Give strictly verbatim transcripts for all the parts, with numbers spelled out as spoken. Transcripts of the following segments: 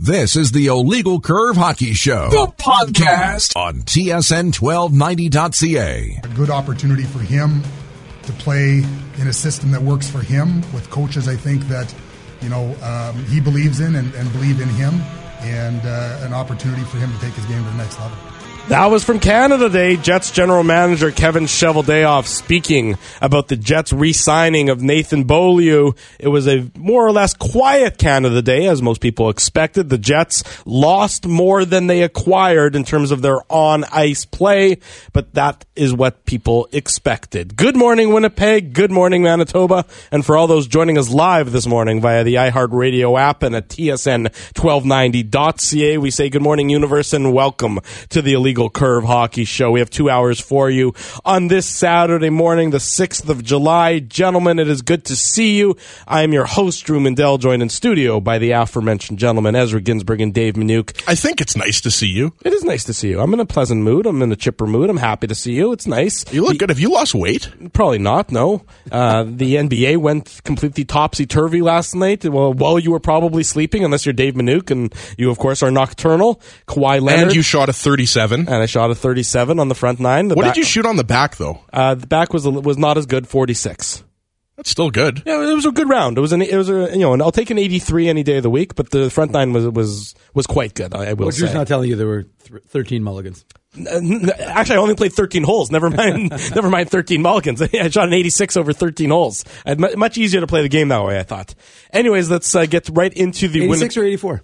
This is the Illegal Curve Hockey Show, the podcast on T S N twelve ninety dot C A. A good opportunity for him to play in a system that works for him with coaches, I think, that, you know, um, he believes in and, and believe in him, and uh, an opportunity for him to take his game to the next level. That was from Canada Day. Jets general manager Kevin Cheveldayoff speaking about the Jets re-signing of Nathan Beaulieu. It was a more or less quiet Canada Day, as most people expected. The Jets lost more than they acquired in terms of their on-ice play, but that is what people expected. Good morning, Winnipeg. Good morning, Manitoba. And for all those joining us live this morning via the iHeartRadio app and at T S N twelve ninety dot C A, we say good morning, universe, and welcome to the Illegal Curve Hockey Show. We have two hours for you on this Saturday morning, the sixth of July. Gentlemen, it is good to see you. I am your host, Drew Mandel, joined in studio by the aforementioned gentlemen, Ezra Ginsberg and Dave Minuk. I think it's nice to see you. It is nice to see you. I'm in a pleasant mood. I'm in a chipper mood. I'm happy to see you. It's nice. You look the, good. Have you lost weight? Probably not, no. Uh, the N B A went completely topsy-turvy last night. Well, while you were probably sleeping, unless you're Dave Minuk, and you, of course, are nocturnal. Kawhi Leonard. And you shot a thirty-seven. And I shot a thirty-seven on the front nine. The what back, did you shoot on the back, though? Uh, the back was was not as good, forty-six. That's still good. Yeah, it was a good round. It was an it was a you know, and I'll take an eighty-three any day of the week. But the front nine was was was quite good. I, I will well, say. Drew's not telling you there were th- thirteen mulligans. Actually, I only played thirteen holes. Never mind, never mind thirteen mulligans. I shot an eighty-six over thirteen holes. I'd, much easier to play the game that way, I thought. Anyways, let's uh, get right into the eighty-six win- or eighty-four.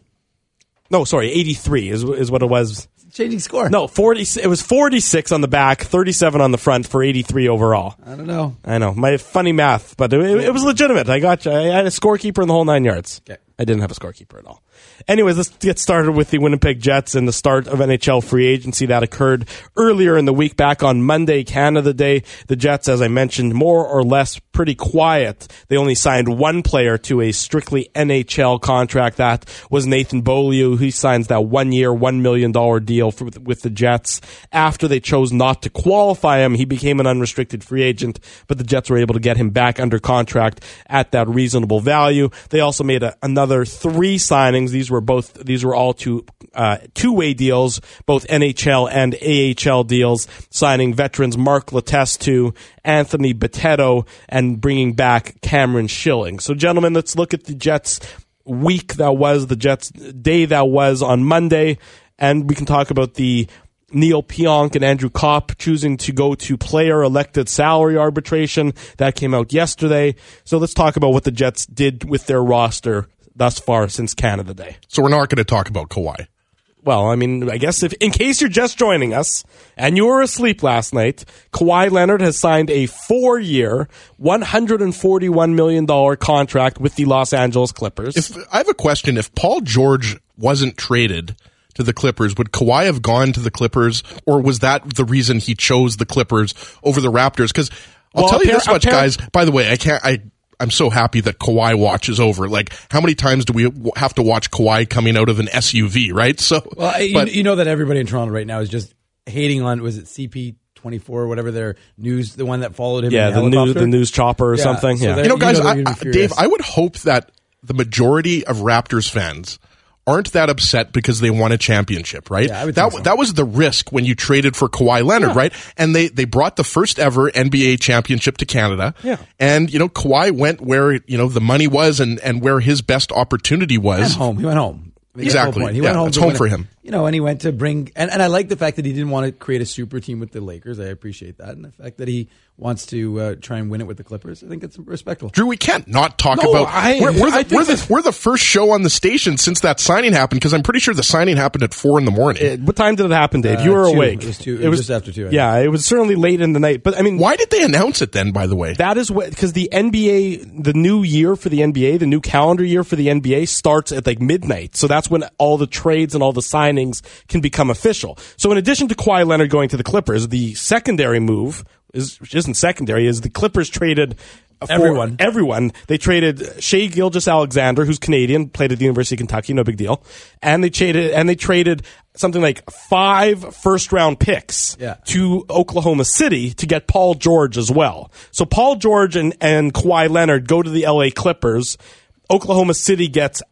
No, sorry, eighty-three is is what it was. Changing score. No, forty. It was forty-six on the back, thirty-seven on the front for eighty-three overall. I don't know. I know my funny math, but it, it was legitimate. I got you. I had a scorekeeper in the whole nine yards. Okay. I didn't have a scorekeeper at all. Anyways, let's get started with the Winnipeg Jets and the start of N H L free agency that occurred earlier in the week. Back on Monday, Canada Day, the Jets, as I mentioned, more or less pretty quiet. They only signed one player to a strictly N H L contract. That was Nathan Beaulieu. He signs that one-year, one million dollars deal for, with the Jets. After they chose not to qualify him, he became an unrestricted free agent, but the Jets were able to get him back under contract at that reasonable value. They also made a, another three signings. These were both these were all two uh, two-way deals, both N H L and A H L deals, signing veterans Mark Letestu, Anthony Bitetto, and bringing back Cameron Schilling. So, gentlemen, let's look at the Jets' week that was, the Jets' day that was on Monday, and we can talk about the Neil Pionk and Andrew Kopp choosing to go to player-elected salary arbitration. That came out yesterday. So let's talk about what the Jets did with their roster thus far since Canada Day. So we're not going to talk about Kawhi. Well, I mean, I guess if in case you're just joining us and you were asleep last night, Kawhi Leonard has signed a four-year, one hundred forty-one million dollars contract with the Los Angeles Clippers. If I have a question. If Paul George wasn't traded to the Clippers, would Kawhi have gone to the Clippers, or was that the reason he chose the Clippers over the Raptors? Because I'll well, tell you appar- this much, appar- guys. By the way, I can't. I. I'm so happy that Kawhi watch is over. Like, how many times do we have to watch Kawhi coming out of an S U V, right? So, well, but, you, you know that everybody in Toronto right now is just hating on, was it C P twenty-four or whatever their news, the one that followed him yeah, in the, the news, helicopter? the news chopper or Yeah, something. so Yeah, they're- you know, guys, you know I, they're gonna I, be Dave, furious. I would hope that the majority of Raptors fans aren't that upset because they won a championship, right? Yeah, I would that think so. that was the risk when you traded for Kawhi Leonard, Yeah. right? And they they brought the first ever N B A championship to Canada. Yeah. And you know, Kawhi went where, you know, the money was and and where his best opportunity He was. went home. He went home. I mean, that's the whole Exactly. point. He Yeah, went home it's to home win for it. him. You know, and he went to bring, and, and I like the fact that he didn't want to create a super team with the Lakers. I appreciate that. And the fact that he wants to uh, try and win it with the Clippers, I think it's respectable. Drew, we can't not talk No, about. I- we're, we're, I the, think we're, the, that- we're the first show on the station since that signing happened, because I'm pretty sure the signing happened at four in the morning. Uh, what time did it happen, Dave? Uh, you were two. awake. It was two- it was just after two, I think. Yeah, it was certainly late in the night. But I mean, Why did they announce it then? By the way, that is what, because the N B A, the new year for the N B A, the new calendar year for the N B A starts at like midnight. So that's when all the trades and all the signings can become official. So in addition to Kawhi Leonard going to the Clippers, the secondary move is, which isn't secondary, is the Clippers traded for Everyone. Everyone. They traded Shea Gilgeous-Alexander, who's Canadian, played at the University of Kentucky, no big deal. And they traded, and they traded something like five first-round picks Yeah. to Oklahoma City to get Paul George as well. So Paul George and, and Kawhi Leonard go to the L A Clippers. Oklahoma City gets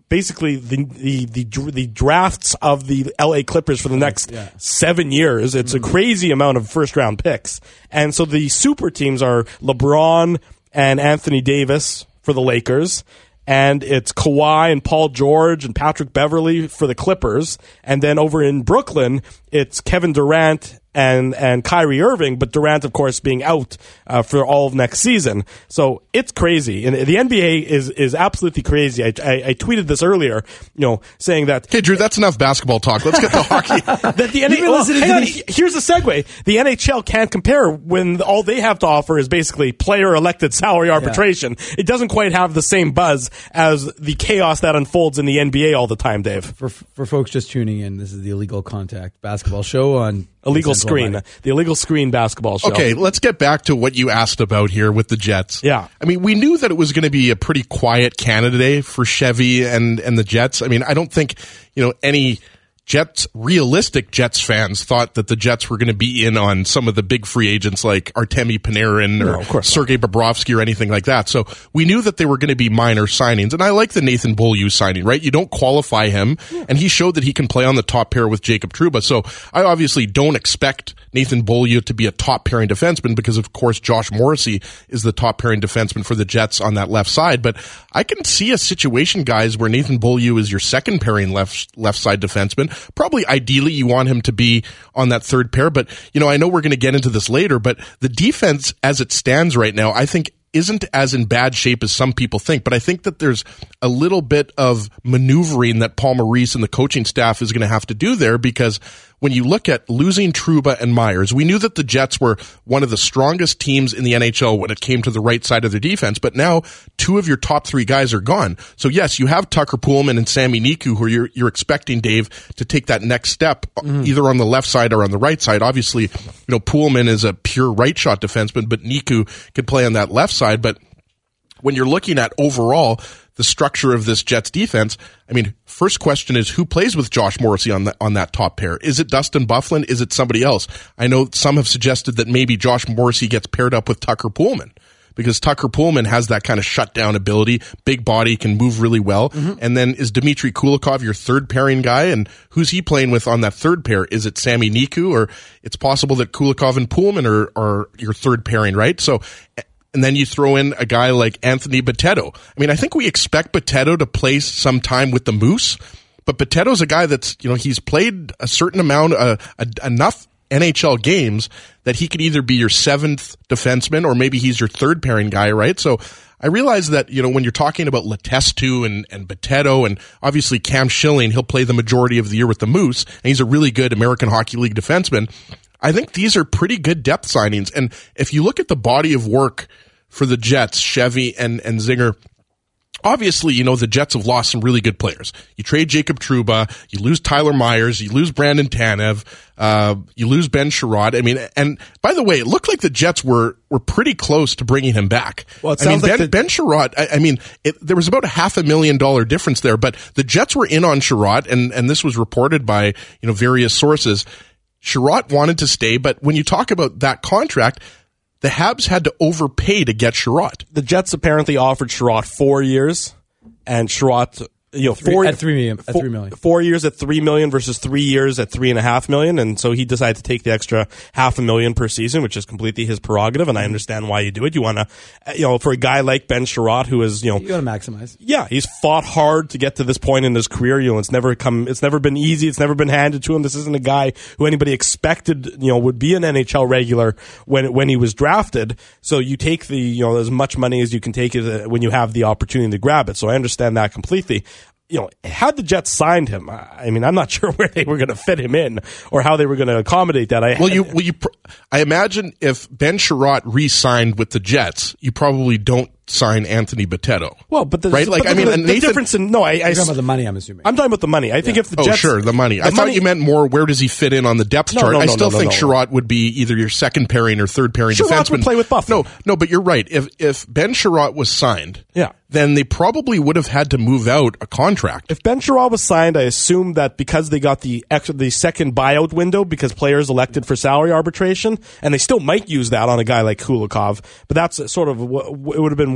basically the, the the the drafts of the L A Clippers for the next yeah. seven years. It's mm-hmm. a crazy amount of first round picks, and so the super teams are LeBron and Anthony Davis for the Lakers. And it's Kawhi and Paul George and Patrick Beverly for the Clippers. And then over in Brooklyn, it's Kevin Durant and and Kyrie Irving, but Durant, of course, being out uh, for all of next season. So it's crazy. And the N B A is is absolutely crazy. I, I, I tweeted this earlier, you know, saying that... Okay, Drew, that's enough basketball talk. Let's get to hockey. that the N H L, well, hang on, here's a segue. The N H L can't compare when all they have to offer is basically player-elected salary arbitration. Yeah. It doesn't quite have the same buzz as the chaos that unfolds in the N B A all the time, Dave. For for folks just tuning in, this is the Illegal Contact basketball show on... Illegal Screen, the Illegal Screen basketball show. Okay, let's get back to what you asked about here with the Jets. Yeah. I mean, we knew that it was going to be a pretty quiet Canada Day for Chevy and, and the Jets. I mean, I don't think, you know, any Jets, realistic Jets fans thought that the Jets were going to be in on some of the big free agents like Artemi Panarin or no, Sergei Bobrovsky or anything like that. So we knew that they were going to be minor signings. And I like the Nathan Beaulieu signing, right? You don't qualify him, yeah. and he showed that he can play on the top pair with Jacob Trouba. So I obviously don't expect Nathan Beaulieu to be a top pairing defenseman because, of course, Josh Morrissey is the top pairing defenseman for the Jets on that left side. But I can see a situation, guys, where Nathan Beaulieu is your second pairing left left side defenseman. Probably ideally you want him to be on that third pair, but you know, I know we're going to get into this later, but the defense as it stands right now, I think isn't as in bad shape as some people think, but I think that there's a little bit of maneuvering that Paul Maurice and the coaching staff is going to have to do there, because when you look at losing Trouba and Myers, we knew that the Jets were one of the strongest teams in the N H L when it came to the right side of their defense, but now two of your top three guys are gone. So yes, you have Tucker Poolman and Sami Niku, who you're, you're expecting, Dave, to take that next step, mm. either on the left side or on the right side. Obviously, you know, Poolman is a pure right shot defenseman, but Niku could play on that left side. But when you're looking at overall the structure of this Jets defense, I mean, first question is who plays with Josh Morrissey on the, on that top pair? Is it Dustin Byfuglien? Is it somebody else? I know some have suggested that maybe Josh Morrissey gets paired up with Tucker Poolman, because Tucker Poolman has that kind of shutdown ability, big body, can move really well. Mm-hmm. And then is Dmitry Kulikov your third pairing guy? And who's he playing with on that third pair? Is it Sami Niku, or it's possible that Kulikov and Poolman are, are your third pairing, right? So, and then you throw in a guy like Anthony Bitetto. I mean, I think we expect Bitetto to play some time with the Moose, but Bitetto's a guy that's, you know, he's played a certain amount, uh, a, enough N H L games that he could either be your seventh defenseman or maybe he's your third pairing guy, right? So I realize that, you know, when you're talking about Letestu and, and Bitetto and obviously Cam Schilling, he'll play the majority of the year with the Moose, and he's a really good American Hockey League defenseman. I think these are pretty good depth signings. And if you look at the body of work for the Jets, Chevy and, and Zinger, obviously, you know, the Jets have lost some really good players. You trade Jacob Trouba, you lose Tyler Myers, you lose Brandon Tanev, uh, you lose Ben Sherrod. I mean, and by the way, it looked like the Jets were, were pretty close to bringing him back. Well, it I mean, sounds like Ben, the- Ben Sherrod, I, I mean, it, there was about a half a million dollar difference there, but the Jets were in on Sherrod, and, and this was reported by, you know, various sources. Sherrod wanted to stay, but when you talk about that contract, the Habs had to overpay to get Sherrod. The Jets apparently offered Sherrod four years, and Sherrod, you know, three, four at three million, four, at three million, four years at three million versus three years at three and a half million, and so he decided to take the extra half a million per season, which is completely his prerogative, and I understand why you do it. You want to, you know, for a guy like Ben Sherrod, who is, you know, you got to maximize. Yeah, he's fought hard to get to this point in his career. You know, it's never come, it's never been easy. It's never been handed to him. This isn't a guy who anybody expected, you know, would be an N H L regular when when he was drafted. So you take the, you know, as much money as you can take it when you have the opportunity to grab it. So I understand that completely. You know, had the Jets signed him, I mean, I'm not sure where they were going to fit him in or how they were going to accommodate that. I, well, you, well, you, I imagine if Ben Sherratt re-signed with the Jets, you probably don't sign Anthony Bitetto. Well, but the, right, like but I mean, the, the Nathan, difference in no, I, I you're talking about the money. I'm assuming. I'm talking about the money. I think yeah. if the Jets, oh sure, the money. The I money, thought you meant more. Where does he fit in on the depth no, chart? no, no, I still no, no, think no, no. Sherratt would be either your second pairing or third pairing Sherratt defenseman. would play with Byfuglien. No, no, but you're right. If if Ben Sherratt was signed, yeah. then they probably would have had to move out a contract. If Ben Sherratt was signed, I assume that because they got the extra, the second buyout window because players elected for salary arbitration, and they still might use that on a guy like Kulikov, but that's sort of, it would have been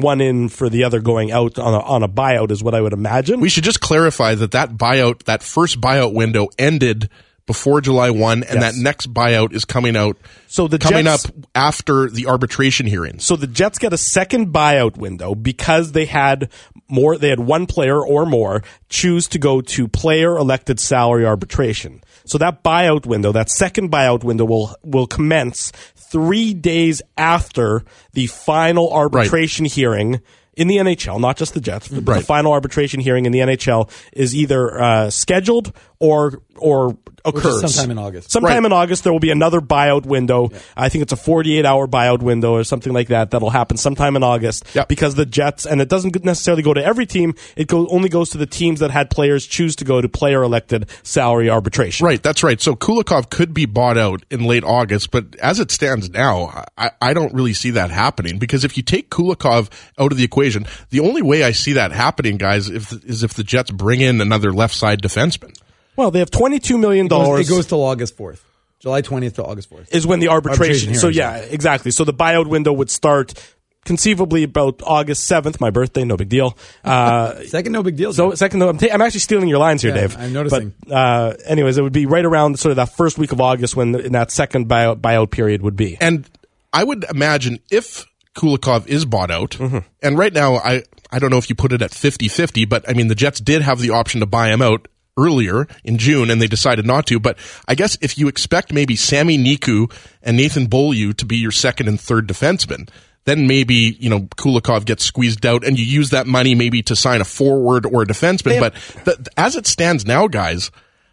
one in for the other going out on a, on a buyout is what I would imagine. We should just clarify that that buyout, that first buyout window ended before July first, and Yes. that next buyout is coming out So the coming Jets- up after the arbitration hearings. So the Jets get a second buyout window because they had more, they had one player or more choose to go to player elected salary arbitration. So that buyout window, that second buyout window will, will commence three days after the final arbitration right. hearing in the N H L, not just the Jets. Right. The final arbitration hearing in the N H L is either uh, scheduled or or occurs sometime in August. Sometime right. in August, there will be another buyout window. Yeah. I think it's a forty-eight hour buyout window or something like that. That'll happen sometime in August yep. because the Jets, and it doesn't necessarily go to every team. It go, only goes to the teams that had players choose to go to player elected salary arbitration. Right, that's right. So Kulikov could be bought out in late August, but as it stands now, I, I don't really see that happening because if you take Kulikov out of the equation, the only way I see that happening, guys, if, is if the Jets bring in another left side defenseman. Well, they have twenty-two million dollars. It goes, it goes till August fourth. July twentieth to August fourth. Is when the arbitration. arbitration so, yeah, exactly. So the buyout window would start conceivably about August seventh, my birthday, no big deal. Uh, second, no big deal. So, second, no, I'm, ta- I'm actually stealing your lines here, yeah, Dave. I'm noticing. But, uh, anyways, it would be right around sort of that first week of August when the, in that second buyout, buyout period would be. And I would imagine if Kulikov is bought out, mm-hmm. and right now, I, I don't know if you put it at fifty-fifty, but I mean, the Jets did have the option to buy him out earlier in June, and they decided not to. But I guess if you expect maybe Sami Niku and Nathan Beaulieu to be your second and third defenseman, then maybe, you know, Kulikov gets squeezed out and you use that money maybe to sign a forward or a defenseman. But the, as it stands now, guys,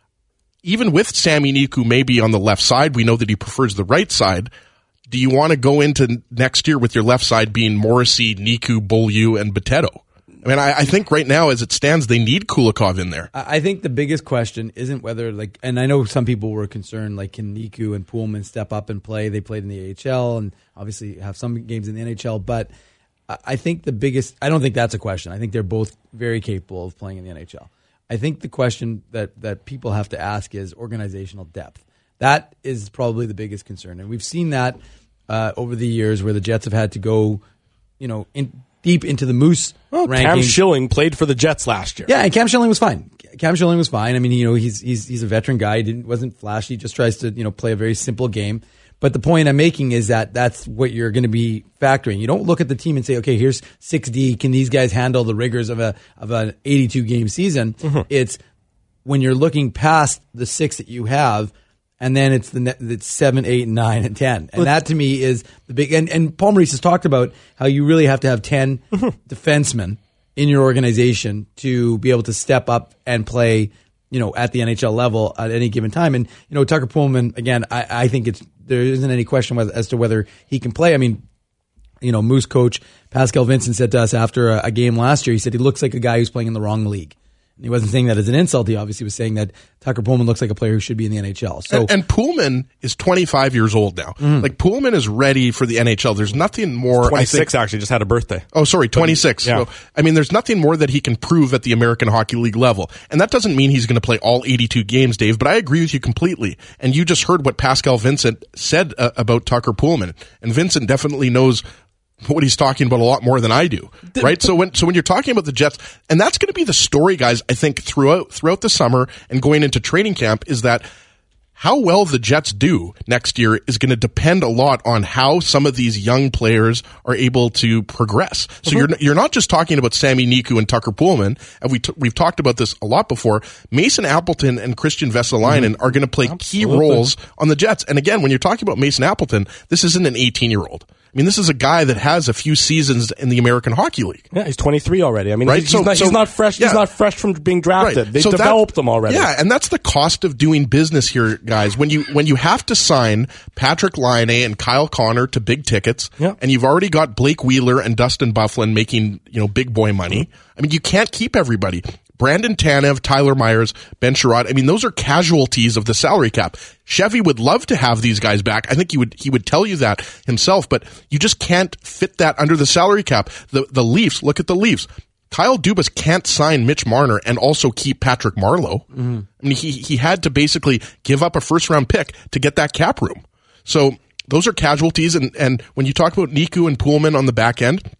even with Sami Niku maybe on the left side, we know that he prefers the right side. Do you want to go into next year with your left side being Morrissey, Niku, Beaulieu, and Boteto? I mean, I, I think right now, as it stands, they need Kulikov in there. I think the biggest question isn't whether, like, and I know some people were concerned, like, can Niku and Poolman step up and play? They played in the A H L and obviously have some games in the N H L, but I think the biggest, I don't think that's a question. I think they're both very capable of playing in the N H L. I think the question that, that people have to ask is organizational depth. That is probably the biggest concern. And we've seen that uh, over the years where the Jets have had to go, you know, in, deep into the Moose well, rankings. Cam Schilling played for the Jets last year. Yeah, and Cam Schilling was fine. Cam Schilling was fine. I mean, you know, he's he's he's a veteran guy. He didn't wasn't flashy. He just tries to, you know, play a very simple game. But the point I'm making is that that's what you're going to be factoring. You don't look at the team and say, okay, here's six D. Can these guys handle the rigors of a of an eighty-two game season? Mm-hmm. It's when you're looking past the six that you have. And then it's the it's seven, eight, nine, and ten, and that to me is the big. And, and Paul Maurice has talked about how you really have to have ten mm-hmm. defensemen in your organization to be able to step up and play, you know, at the N H L level at any given time. And you know, Tucker Poolman, again, I, I think it's there isn't any question whether, as to whether he can play. I mean, you know, Moose coach Pascal Vincent said to us after a, a game last year, he said he looks like a guy who's playing in the wrong league. He wasn't saying that as an insult. He obviously was saying that Tucker Poolman looks like a player who should be in the N H L. So, and, and Poolman is twenty-five years old now. Mm. Like Poolman is ready for the N H L. There's nothing more. twenty-six I think, actually just had a birthday. Oh, sorry, twenty-six. Yeah. So, I mean, there's nothing more that he can prove at the American Hockey League level. And that doesn't mean he's going to play all eighty-two games, Dave, but I agree with you completely. And you just heard what Pascal Vincent said uh, about Tucker Poolman. And Vincent definitely knows what he's talking about a lot more than I do, right? So when so when you're talking about the Jets, and that's going to be the story, guys, I think throughout throughout the summer and going into training camp, is that how well the Jets do next year is going to depend a lot on how some of these young players are able to progress. So mm-hmm. you're you're not just talking about Sami Niku and Tucker Poolman, and we t- we've talked about this a lot before. Mason Appleton and Christian Vesalainen mm-hmm. are going to play Absolutely. key roles on the Jets. And again, when you're talking about Mason Appleton, this isn't an eighteen-year-old. I mean, this is a guy that has a few seasons in the American Hockey League. Yeah, he's twenty-three already. I mean, right? he's, so, he's, not, so, he's not fresh. Yeah. He's not fresh from being drafted. Right. They so developed that, him already. Yeah, and that's the cost of doing business here, guys. When you when you have to sign Patrick Laine and Kyle Connor to big tickets, yeah. and you've already got Blake Wheeler and Dustin Byfuglien making, you know, big boy money. Mm-hmm. I mean, you can't keep everybody. Brandon Tanev, Tyler Myers, Ben Sherrod. I mean, those are casualties of the salary cap. Chevy would love to have these guys back. I think he would he would tell you that himself, but you just can't fit that under the salary cap. The the Leafs, look at the Leafs. Kyle Dubas can't sign Mitch Marner and also keep Patrick Marleau. Mm-hmm. I mean, he he had to basically give up a first round pick to get that cap room. So those are casualties, and, and when you talk about Niku and Poolman on the back end,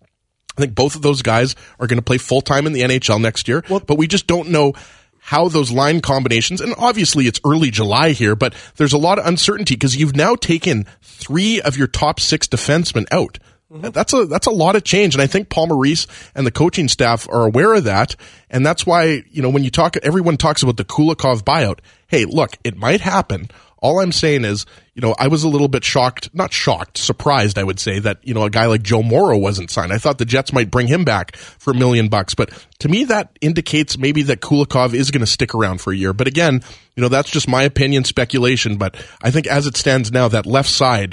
I think both of those guys are going to play full-time in the N H L next year, well, but we just don't know how those line combinations, and obviously it's early July here, but there's a lot of uncertainty because you've now taken three of your top six defensemen out. Mm-hmm. That's a that's a lot of change, and I think Paul Maurice and the coaching staff are aware of that, and that's why, you know, when you talk, everyone talks about the Kulikov buyout. Hey, look, it might happen. All I'm saying is, you know, I was a little bit shocked, not shocked, surprised, I would say, that, you know, a guy like Joe Morrow wasn't signed. I thought the Jets might bring him back for a million bucks, but to me that indicates maybe that Kulikov is going to stick around for a year. But again, you know, that's just my opinion, speculation, but I think as it stands now, that left side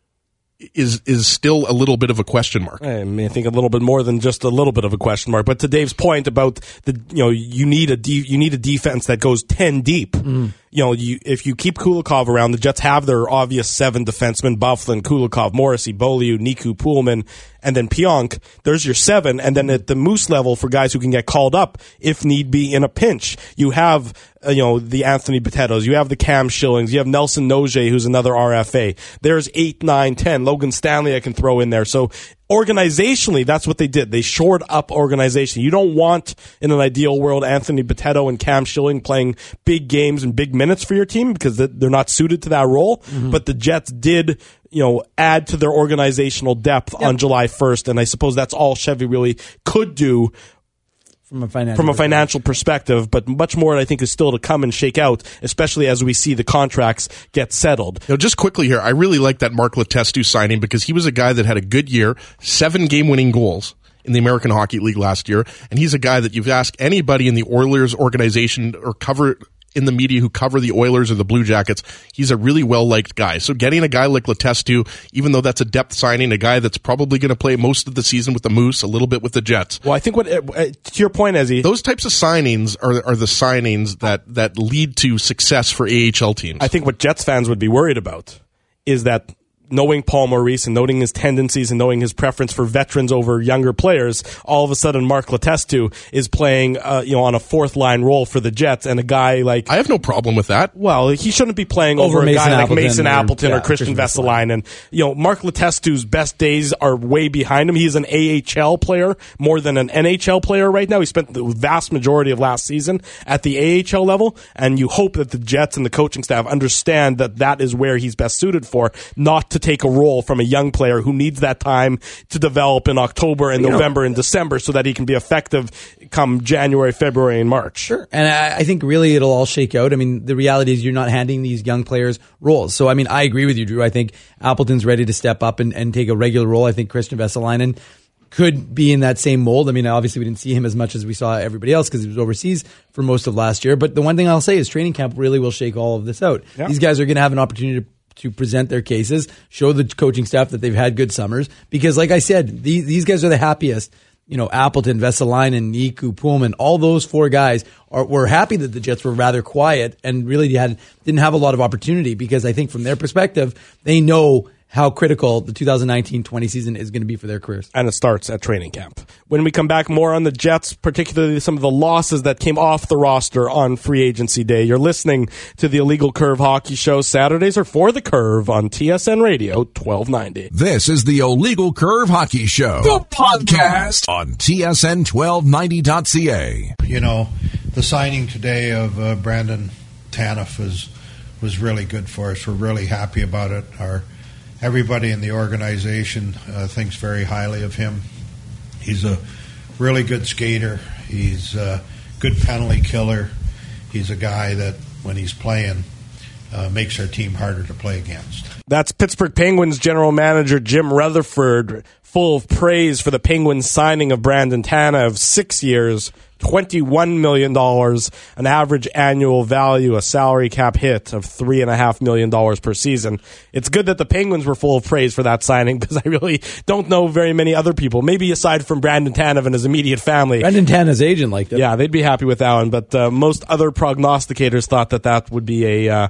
is is still a little bit of a question mark. I mean, I think a little bit more than just a little bit of a question mark. But to Dave's point about the, you know, you need a de- you need a defense that goes ten deep. Mm. You know, you, if you keep Kulikov around, the Jets have their obvious seven defensemen: Byfuglien, Kulikov, Morrissey, Beaulieu, Niku, Poolman, and then Pionk. There's your seven. And then at the Moose level, for guys who can get called up if need be in a pinch, you have, uh, you know, the Anthony Potatoes, you have the Cam Schillings, you have Nelson Noje, who's another R F A. There's eight, nine, ten. Logan Stanley I can throw in there. So organizationally, that's what they did. They shored up organization. You don't want, in an ideal world, Anthony Potato and Cam Schilling playing big games and big minutes for your team because they're not suited to that role. Mm-hmm. But the Jets did, you know, add to their organizational depth yep. on July first, and I suppose that's all Chevy really could do from a financial from a financial perspective, but much more I think is still to come and shake out, especially as we see the contracts get settled. You know, just quickly here, I really like that Mark Letestu signing because he was a guy that had a good year, seven game-winning goals in the American Hockey League last year, and he's a guy that you've asked anybody in the Oilers organization or cover in the media who cover the Oilers or the Blue Jackets, he's a really well-liked guy. So getting a guy like Letestu, even though that's a depth signing, a guy that's probably going to play most of the season with the Moose, a little bit with the Jets. Well, I think what, uh, to your point, Ezzy, those types of signings are are the signings that, that lead to success for A H L teams. I think what Jets fans would be worried about is that knowing Paul Maurice and knowing his tendencies and knowing his preference for veterans over younger players, all of a sudden Mark Letestu is playing, uh, you know, on a fourth line role for the Jets, and a guy like I have no problem with that. Well, he shouldn't be playing over, over a Mason guy Appleton like Mason or, Appleton or, yeah, Christian, Christian Vesalainen. And you know, Mark Letestu's best days are way behind him. He's an A H L player more than an N H L player right now. He spent the vast majority of last season at the A H L level, and you hope that the Jets and the coaching staff understand that that is where he's best suited for, not to take a role from a young player who needs that time to develop in October and you November know, and December so that he can be effective come January, February, and March. Sure. And I, I think really it'll all shake out. I mean, the reality is you're not handing these young players roles. So, I mean, I agree with you, Drew. I think Appleton's ready to step up and, and take a regular role. I think Christian Vesalainen could be in that same mold. I mean, obviously we didn't see him as much as we saw everybody else because he was overseas for most of last year. But the one thing I'll say is training camp really will shake all of this out. Yeah. These guys are going to have an opportunity to to present their cases, show the coaching staff that they've had good summers. Because like I said, these, these guys are the happiest. You know, Appleton, Vesalainen, Niku, Poolman, all those four guys are, were happy that the Jets were rather quiet and really had, didn't have a lot of opportunity because I think from their perspective, they know how critical the two thousand nineteen twenty season is going to be for their careers. And it starts at training camp. When we come back, more on the Jets, particularly some of the losses that came off the roster on free agency day. You're listening to the Illegal Curve Hockey Show. Saturdays are for the Curve on T S N Radio twelve ninety. This is the Illegal Curve Hockey Show, the podcast on T S N twelve ninety dot C A. You know, the signing today of uh, Brandon Tanev was, was really good for us. We're really happy about it. Our Everybody in the organization uh, thinks very highly of him. He's a really good skater. He's a good penalty killer. He's a guy that, when he's playing, uh, makes our team harder to play against. That's Pittsburgh Penguins general manager Jim Rutherford, full of praise for the Penguins signing of Brandon Tanev, six years, twenty-one million dollars, an average annual value, a salary cap hit of three point five million dollars per season. It's good that the Penguins were full of praise for that signing because I really don't know very many other people, maybe aside from Brandon Tanev and his immediate family. Brandon Tanev's agent liked it. Yeah, they'd be happy with that one, but uh, most other prognosticators thought that that would be a... Uh,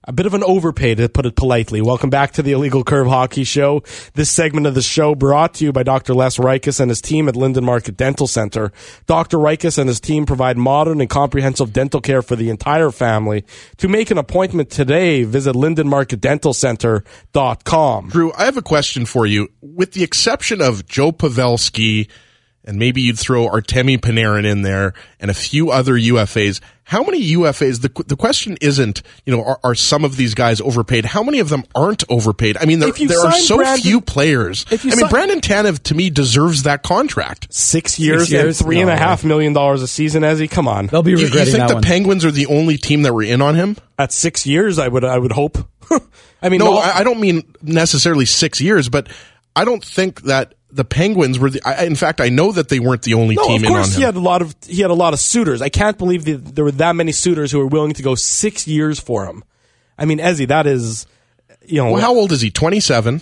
A bit of an overpay, to put it politely. Welcome back to the Illegal Curve Hockey Show. This segment of the show brought to you by Doctor Les Reikus and his team at Linden Market Dental Center. Doctor Reikus and his team provide modern and comprehensive dental care for the entire family. To make an appointment today, visit linden market dental center dot com. Drew, I have a question for you. With the exception of Joe Pavelski, and maybe you'd throw Artemi Panarin in there, and a few other U F As, how many U F As, the the question isn't, you know, are, are some of these guys overpaid? How many of them aren't overpaid? I mean, there, there are so Brandon, few players. I mean, sign, Brandon Tanev, to me, deserves that contract. Six years, Six years and three no, and a half million dollars a season, Ezzy. Come on. They'll be regretting you, you think that the one. Penguins are the only team that were in on him? At six years, I would I would hope. I mean, no, no, I, I don't mean necessarily six years, but I don't think that the Penguins were the, I, in fact, I know that they weren't the only no, team in on him. Of course, he had a lot of he had a lot of suitors. I can't believe that there were that many suitors who were willing to go six years for him. I mean, Ezzy, that is, you know. Well, how old is he? twenty-seven.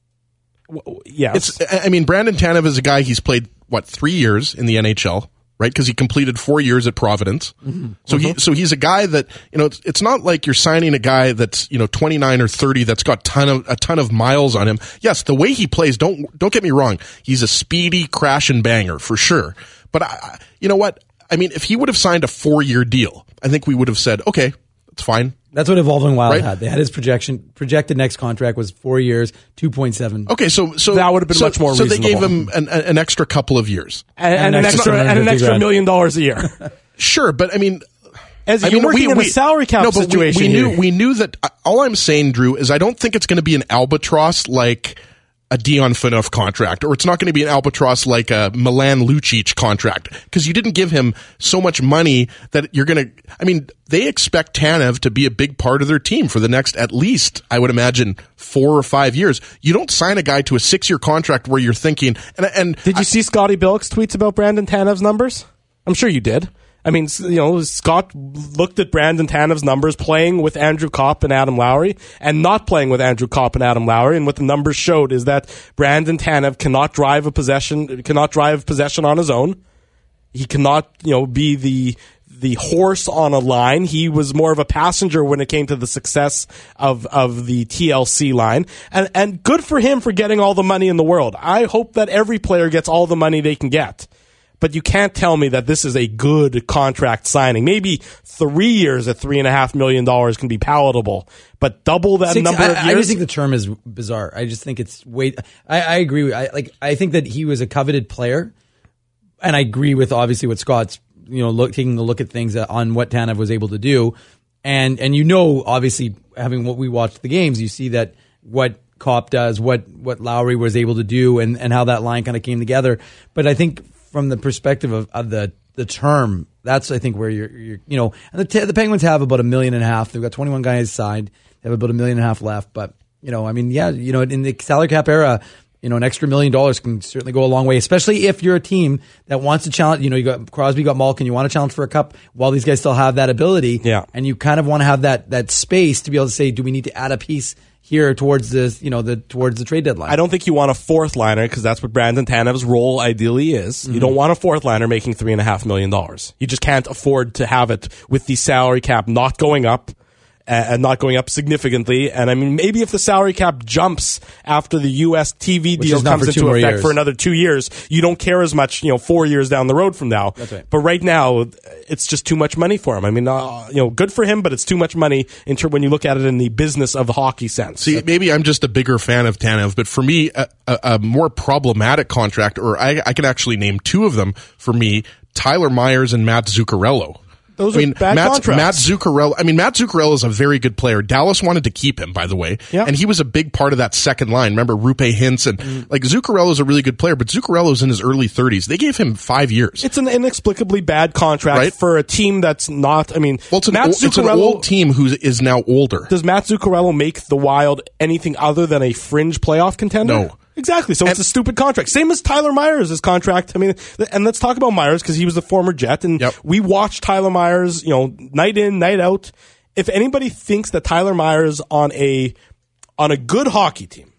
W- yes. It's, I mean, Brandon Tanev is a guy, he's played, what, three years in the N H L, right? Because he completed four years at Providence. Mm-hmm. So mm-hmm. he, so he's a guy that, you know, it's, it's not like you're signing a guy that's, you know, twenty-nine or thirty that's got ton of, a ton of miles on him. Yes, the way he plays, don't, don't get me wrong. He's a speedy crash and banger for sure. But I, you know what? I mean, if he would have signed a four year deal, I think we would have said, okay, that's fine. That's what Evolving Wild right? had. They had his projection. Projected next contract was four years, two point seven. Okay, so so that would have been so, much more so reasonable. they gave him an, an extra couple of years and, and, and an extra and an extra million dollars a year. Sure, but I mean, as I you're mean, working we, in we, a salary cap no, but situation, we, we here. knew we knew that. Uh, all I'm saying, Drew, is I don't think it's going to be an albatross like a Dion Phaneuf contract, or it's not going to be an albatross like a Milan Lucic contract, because you didn't give him so much money that you're going to, I mean, they expect Tanev to be a big part of their team for the next, at least, I would imagine, four or five years. You don't sign a guy to a six-year contract where you're thinking, and, and did you I, see Scotty Billick's tweets about Brandon Tanev's numbers? I'm sure you did. I mean, you know, Scott looked at Brandon Tanev's numbers playing with Andrew Kopp and Adam Lowry and not playing with Andrew Kopp and Adam Lowry. And what the numbers showed is that Brandon Tanev cannot drive a possession, cannot drive possession on his own. He cannot, you know, be the, the horse on a line. He was more of a passenger when it came to the success of, of the T L C line. And, and good for him for getting all the money in the world. I hope that every player gets all the money they can get. But you can't tell me that this is a good contract signing. Maybe three years at three and a half million dollars can be palatable, but double that Six, number I, of years. I just think the term is bizarre. I just think it's way. I, I agree. With, I like. I think that he was a coveted player, and I agree with obviously what Scott's, you know, look, taking a look at things on what Tanev was able to do, and and you know, obviously having what we watched the games, you see that what Kopp does, what what Lowry was able to do, and and how that line kind of came together. But I think, from the perspective of, of the, the term, that's, I think, where you're, you're you know, and the, the Penguins have about a million and a half. They've got twenty-one guys signed. They have about a million and a half left. But, you know, I mean, yeah, you know, in the salary cap era, you know, an extra million dollars can certainly go a long way, especially if you're a team that wants to challenge. You know, you got Crosby, you got Malkin, you want to challenge for a cup while these guys still have that ability. Yeah. And you kind of want to have that, that space to be able to say, do we need to add a piece here towards the, you know, the towards the trade deadline? I don't think you want a fourth liner, because that's what Brandon Tanev's role ideally is. Mm-hmm. You don't want a fourth liner making three and a half million dollars. You just can't afford to have it with the salary cap not going up. And not going up significantly. And I mean, maybe if the salary cap jumps after the U S T V Which deal comes into effect years. for another two years, you don't care as much, you know, four years down the road from now. That's right. But right now, it's just too much money for him. I mean, uh, you know, good for him, but it's too much money in ter- when you look at it in the business of the hockey sense. See, maybe I'm just a bigger fan of Tanev, but for me, a, a, a more problematic contract, or I, I can actually name two of them for me, Tyler Myers and Matt Zuccarello. Those I mean, are bad Matt, contracts. Matt Zuccarello. I mean, Matt Zuccarello is a very good player. Dallas wanted to keep him, by the way, yeah. and he was a big part of that second line. Remember Rupe Hintz and mm. like Zuccarello is a really good player, but Zuccarello's in his early thirties. They gave him five years. It's an inexplicably bad contract right? for a team that's not. I mean, well, it's an, Matt o- it's an old team who is now older. Does Matt Zuccarello make the Wild anything other than a fringe playoff contender? No. Exactly. So and, it's a stupid contract. Same as Tyler Myers' contract. I mean, and let's talk about Myers because he was the former Jet, and yep. we watched Tyler Myers, you know, night in, night out. If anybody thinks that Tyler Myers on a on a good hockey team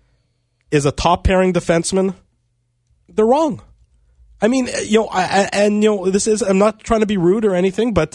is a top pairing defenseman, they're wrong. I mean, you know, I, and you know, this is I'm not trying to be rude or anything, but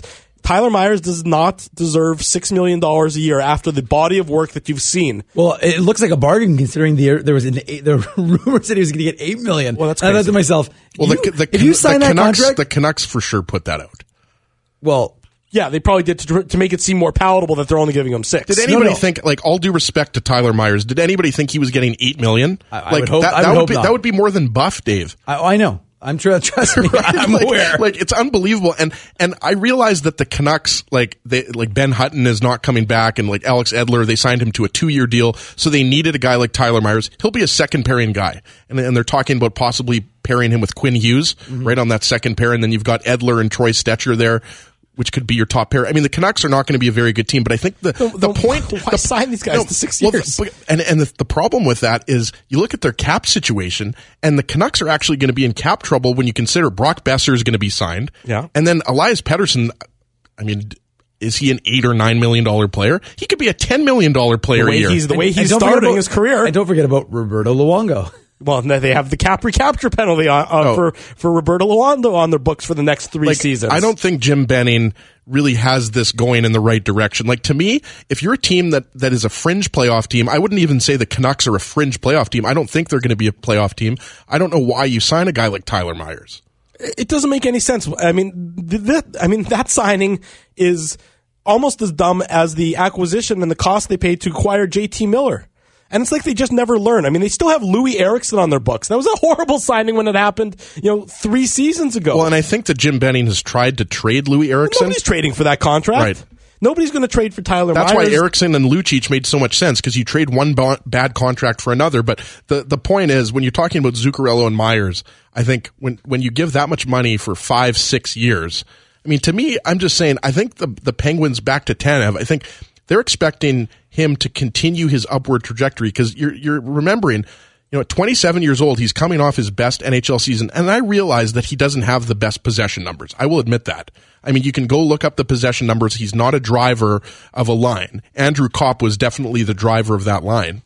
Tyler Myers does not deserve six million dollars a year after the body of work that you've seen. Well, it looks like a bargain considering the there was an eight, there were rumors that he was going to get eight million dollars. Well, that's I crazy. thought to myself, Well, you, the, the, if you sign the that Canucks, contract, the Canucks for sure put that out. well, Yeah, they probably did to, to make it seem more palatable that they're only giving him six. Did anybody No, no. think, like, all due respect to Tyler Myers, did anybody think he was getting eight million? I- I like would hope- that, I that would would hope be not. that would be more than Buff, Dave. I, I know. I'm sure. Trust me, I'm like, aware. Like it's unbelievable, and and I realize that the Canucks, like they like Ben Hutton is not coming back, and like Alex Edler, they signed him to a two year deal, so they needed a guy like Tyler Myers. He'll be a second pairing guy, and and they're talking about possibly pairing him with Quinn Hughes Mm-hmm. right on that second pair, and then you've got Edler and Troy Stetcher there, which could be your top pair. I mean, the Canucks are not going to be a very good team, but I think the the, the- point why the, sign these guys to six well, the- years? but- and and the, the problem with that is you look at their cap situation, and the Canucks are actually going to be in cap trouble when you consider Brock Besser is going to be signed, Yeah. and then Elias Pettersson. I mean, is he an eight or nine million dollar player? He could be a ten million dollar player The way a year. he's the way And he's don't forget starting about- his career. And don't forget about Roberto Luongo. Well, no, they have the cap recapture penalty on, uh, Oh. for for Roberto Luongo on their books for the next three Like, seasons. I don't think Jim Benning really has this going in the right direction. Like, to me, if you're a team that, that is a fringe playoff team, I wouldn't even say the Canucks are a fringe playoff team. I don't think they're going to be a playoff team. I don't know why you sign a guy like Tyler Myers. It doesn't make any sense. I mean, th- th- I mean that signing is almost as dumb as the acquisition and the cost they paid to acquire J T Miller. And it's like they just never learn. I mean, they still have Louis Eriksson on their books. That was a horrible signing when it happened, you know, three seasons ago. Well, and I think that Jim Benning has tried to trade Louis Eriksson. Nobody's trading for that contract. Right. Nobody's going to trade for Tyler That's Myers. why Eriksson and Lucic made so much sense, because you trade one ba- bad contract for another. But the, the point is, when you're talking about Zuccarello and Myers, I think when, when you give that much money for five, six years, I mean, to me, I'm just saying, I think the, the Penguins back to Tanev, I think they're expecting him to continue his upward trajectory, because you're, you're remembering, you know, at twenty-seven years old, he's coming off his best N H L season. And I realize that he doesn't have the best possession numbers. I will admit that. I mean, you can go look up the possession numbers. He's not a driver of a line. Andrew Kopp was definitely the driver of that line.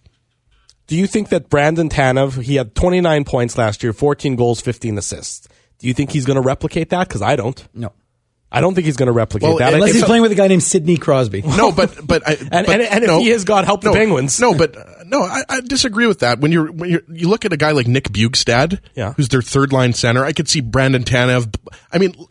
Do you think that Brandon Tanev, he had twenty-nine points last year, fourteen goals, fifteen assists. Do you think he's going to replicate that? Because I don't. No. I don't think he's going to replicate Well, that. Unless I he's think playing with a guy named Sidney Crosby. No, but but I, And- but and- and if no, he has God help the no, Penguins. No, but uh, no, I, I disagree with that. When you're when you're, you look at a guy like Nick Bjugstad, Yeah. who's their third line center, I could see Brandon Tanev. I mean,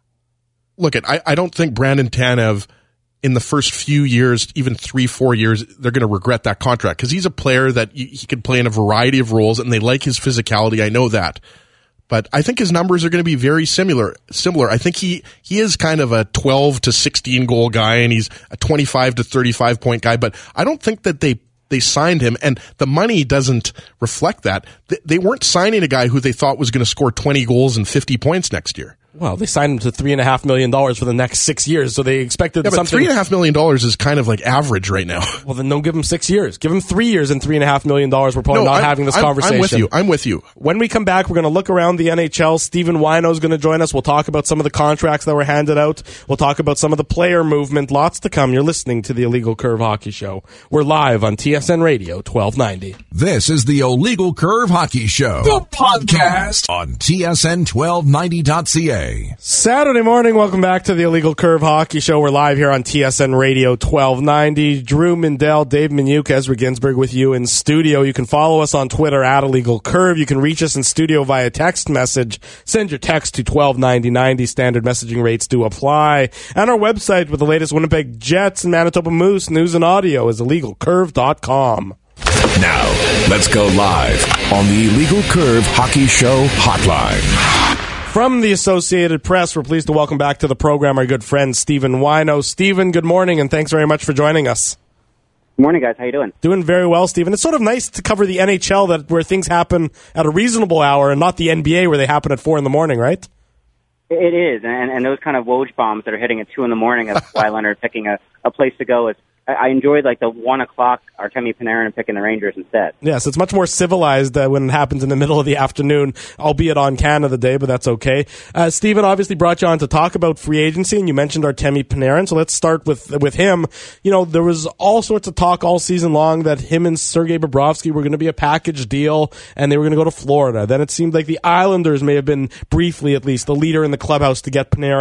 look at I, I don't think Brandon Tanev in the first few years, even three four years, they're going to regret that contract, because he's a player that he, he can play in a variety of roles, and they like his physicality. I know that. But I think his numbers are going to be very similar. Similar. I think he, he is kind of a twelve to sixteen goal guy, and he's a twenty-five to thirty-five point guy. But I don't think that they, they signed him, and the money doesn't reflect that. They, they weren't signing a guy who they thought was going to score twenty goals and fifty points next year. Well, they signed him to three and a half million dollars for the next six years, so they expected Yeah, but something. three and a half million dollars is kind of like average right now. Well, then don't give him six years. Give him three years and three and a half million dollars. We're probably No, not I'm- having this I'm- conversation. I'm with you. I'm with you. When we come back, we're going to look around the N H L. Stephen Wino is going to join us. We'll talk about some of the contracts that were handed out. We'll talk about some of the player movement. Lots to come. You're listening to the Illegal Curve Hockey Show. We're live on T S N Radio twelve ninety. This is the Illegal Curve Hockey Show, the podcast on T S N twelve ninety dot C A. Saturday morning, welcome back to the Illegal Curve Hockey Show. We're live here on T S N Radio twelve ninety. Drew Mindell, Dave Minuk, Ezra Ginsburg with you in studio. You can follow us on Twitter at Illegal Curve. You can reach us in studio via text message. Send your text to twelve ninety ninety. Standard messaging rates do apply. And our website with the latest Winnipeg Jets and Manitoba Moose news and audio is illegal curve dot com. Now, let's go live on the Illegal Curve Hockey Show hotline. From the Associated Press, we're pleased to welcome back to the program our good friend Stephen Wino. Stephen, good morning, and thanks very much for joining us. Good morning, guys. How you doing? Doing very well, Stephen. It's sort of nice to cover the N H L, that where things happen at a reasonable hour, and not the N B A where they happen at four in the morning, right? It is, and, and those kind of Woj bombs that are hitting at two in the morning as Kawhi Leonard picking a, a place to go is. I enjoyed like the one o'clock Artemi Panarin picking the Rangers instead. Yes, it's much more civilized uh, when it happens in the middle of the afternoon, albeit on Canada Day, but that's okay. Uh, Stephen obviously brought you on to talk about free agency, and you mentioned Artemi Panarin, so let's start with with him. You know, there was all sorts of talk all season long that him and Sergei Bobrovsky were going to be a package deal, and they were going to go to Florida. Then it seemed like the Islanders may have been, briefly at least, the leader in the clubhouse to get Panarin.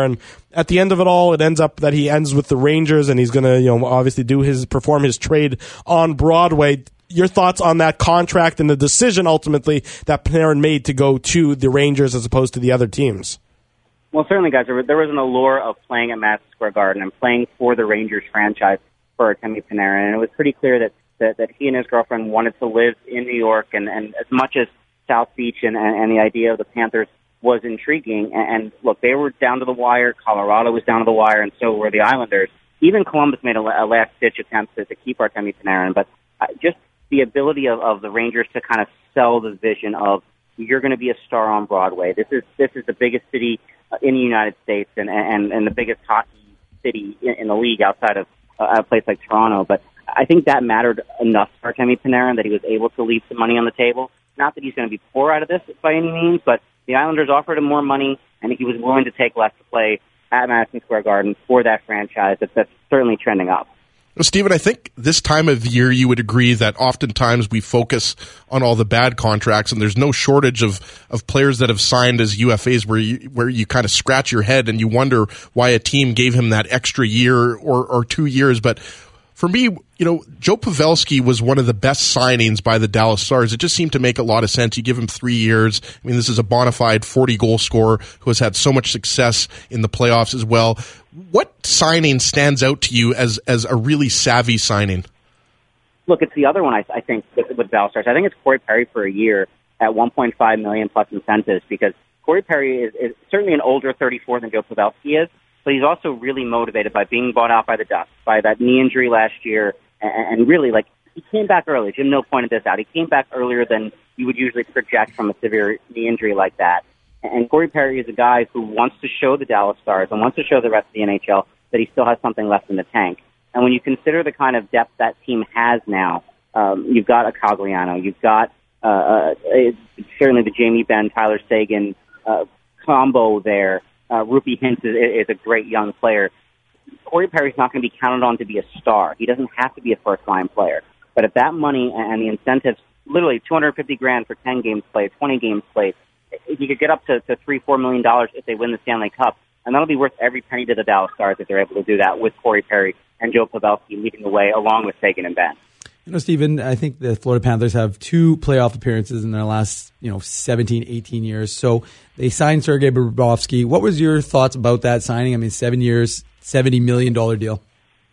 at the end of it all, it ends up that he ends with the Rangers, and he's going to, you know, obviously do his perform his trade on Broadway. Your thoughts on that contract and the decision ultimately that Panarin made to go to the Rangers as opposed to the other teams? Well, certainly, guys, there was, there was an allure of playing at Madison Square Garden and playing for the Rangers franchise for Artemi Panarin, and it was pretty clear that, that, that he and his girlfriend wanted to live in New York, and, and as much as South Beach and, and, and the idea of the Panthers was intriguing. And, and look, they were down to the wire. Colorado was down to the wire, and so were the Islanders. Even Columbus made a, a last-ditch attempt to, to keep Artemi Panarin. But uh, just the ability of, of the Rangers to kind of sell the vision of you're going to be a star on Broadway. This is this is the biggest city in the United States and and, and the biggest hockey city in, in the league outside of uh, a place like Toronto. But I think that mattered enough for Artemi Panarin that he was able to leave some money on the table. Not that he's going to be poor out of this by any means, but the Islanders offered him more money, and he was willing to take less to play at Madison Square Garden for that franchise. That's, that's certainly trending up. Well, Stephen, I think this time of year you would agree that oftentimes we focus on all the bad contracts, and there's no shortage of, of players that have signed as U F As where you, where you kind of scratch your head and you wonder why a team gave him that extra year or, or two years. But for me, you know, Joe Pavelski was one of the best signings by the Dallas Stars. It just seemed to make a lot of sense. You give him three years. I mean, this is a bona fide forty-goal scorer who has had so much success in the playoffs as well. What signing stands out to you as as a really savvy signing? Look, it's the other one, I, I think, with, with Dallas Stars. I think it's Corey Perry for a year at one point five million dollars plus incentives, because Corey Perry is, is certainly an older thirty-four than Joe Pavelski is, but he's also really motivated by being bought out by the Ducks, by that knee injury last year, and, and really, like, he came back early. Jim Nill pointed this out. He came back earlier than you would usually project from a severe knee injury like that. And Corey Perry is a guy who wants to show the Dallas Stars and wants to show the rest of the N H L that he still has something left in the tank. And when you consider the kind of depth that team has now, um, you've got a Cogliano, you've got uh, uh, certainly the Jamie Benn, Tyler Seguin uh, combo there. Uh, Rupi Hintz is, is a great young player. Corey Perry's not going to be counted on to be a star. He doesn't have to be a first-line player. But if that money and the incentives, literally two hundred fifty grand for ten games played, twenty games played, he could get up to, to three, four million dollars if they win the Stanley Cup, and that'll be worth every penny to the Dallas Stars if they're able to do that with Corey Perry and Joe Pavelski leading the way, along with Seguin and Benn. You know, Stephen, I think the Florida Panthers have two playoff appearances in their last, you know, seventeen, eighteen years. So they signed Sergei Bobrovsky. What was your thoughts about that signing? I mean, seven years, seventy million dollars deal.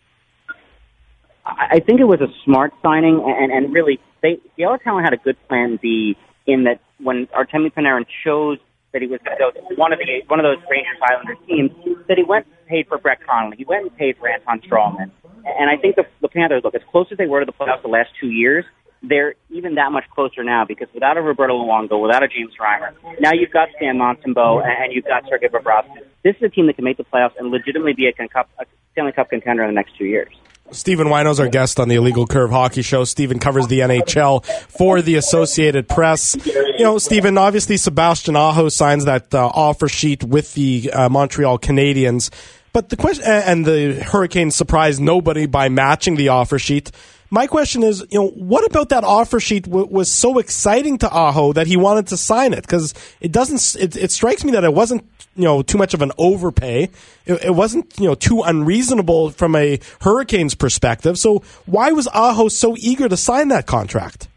I think it was a smart signing, and, and really, they, Seattle Talent had a good plan B in that when Artemi Panarin chose that he was going to go to one of the one of those Rangers Islanders teams, that he went and paid for Brett Connolly. He went and paid for Anton Strawman. And I think the, the Panthers, look, as close as they were to the playoffs the last two years, they're even that much closer now, because without a Roberto Luongo, without a James Reimer, now you've got Stan Montembeault and, and you've got Sergei Bobrovsky. This is a team that can make the playoffs and legitimately be a, con- a Stanley Cup contender in the next two years. Stephen Whyno's our guest on the Illegal Curve Hockey Show. Stephen covers the N H L for the Associated Press. You know, Stephen, obviously Sebastian Aho signs that uh, offer sheet with the uh, Montreal Canadiens. But the question, and the Hurricanes surprised nobody by matching the offer sheet. My question is, you know, what about that offer sheet w- was so exciting to Aho that he wanted to sign it? Because it doesn't. It, it strikes me that it wasn't, you know, too much of an overpay. It, it wasn't, you know, too unreasonable from a Hurricanes perspective. So why was Aho so eager to sign that contract?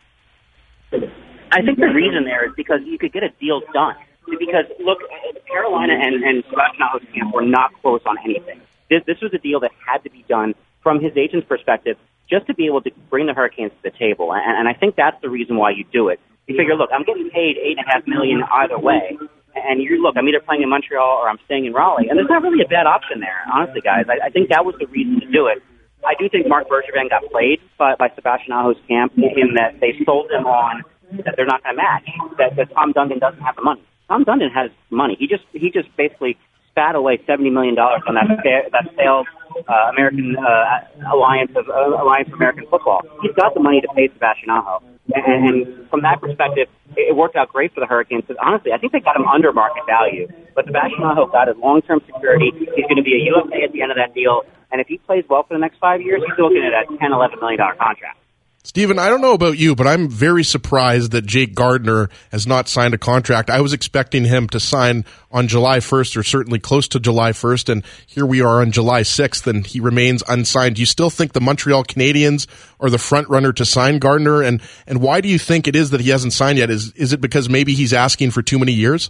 I think the reason there is because you could get a deal done. Because, look, Carolina and, and Sebastian Aho's camp were not close on anything. This, this was a deal that had to be done from his agent's perspective just to be able to bring the Hurricanes to the table. And, and I think that's the reason why you do it. You figure, look, I'm getting paid eight and a half million either way. And you look, I'm either playing in Montreal or I'm staying in Raleigh. And there's not really a bad option there, honestly, guys. I, I think that was the reason to do it. I do think Marc Bergevin got played by, by Sebastian Aho's camp in that they sold him on that they're not going to match, that, that Tom Dundon doesn't have the money. Tom Dundon has money. He just he just basically spat away seventy million dollars on that that failed uh, American uh, alliance of uh, Alliance for American Football. He's got the money to pay Sebastian Aho, and, and from that perspective, it worked out great for the Hurricanes. Because honestly, I think they got him under market value. But Sebastian Aho got his long-term security. He's going to be a U F A at the end of that deal, and if he plays well for the next five years, he's looking at a ten, eleven million dollar contract. Steven, I don't know about you, but I'm very surprised that Jake Gardiner has not signed a contract. I was expecting him to sign on July first or certainly close to July first, and here we are on July sixth, and he remains unsigned. Do you still think the Montreal Canadiens are the front runner to sign Gardiner, and, and why do you think it is that he hasn't signed yet? Is, is it because maybe he's asking for too many years?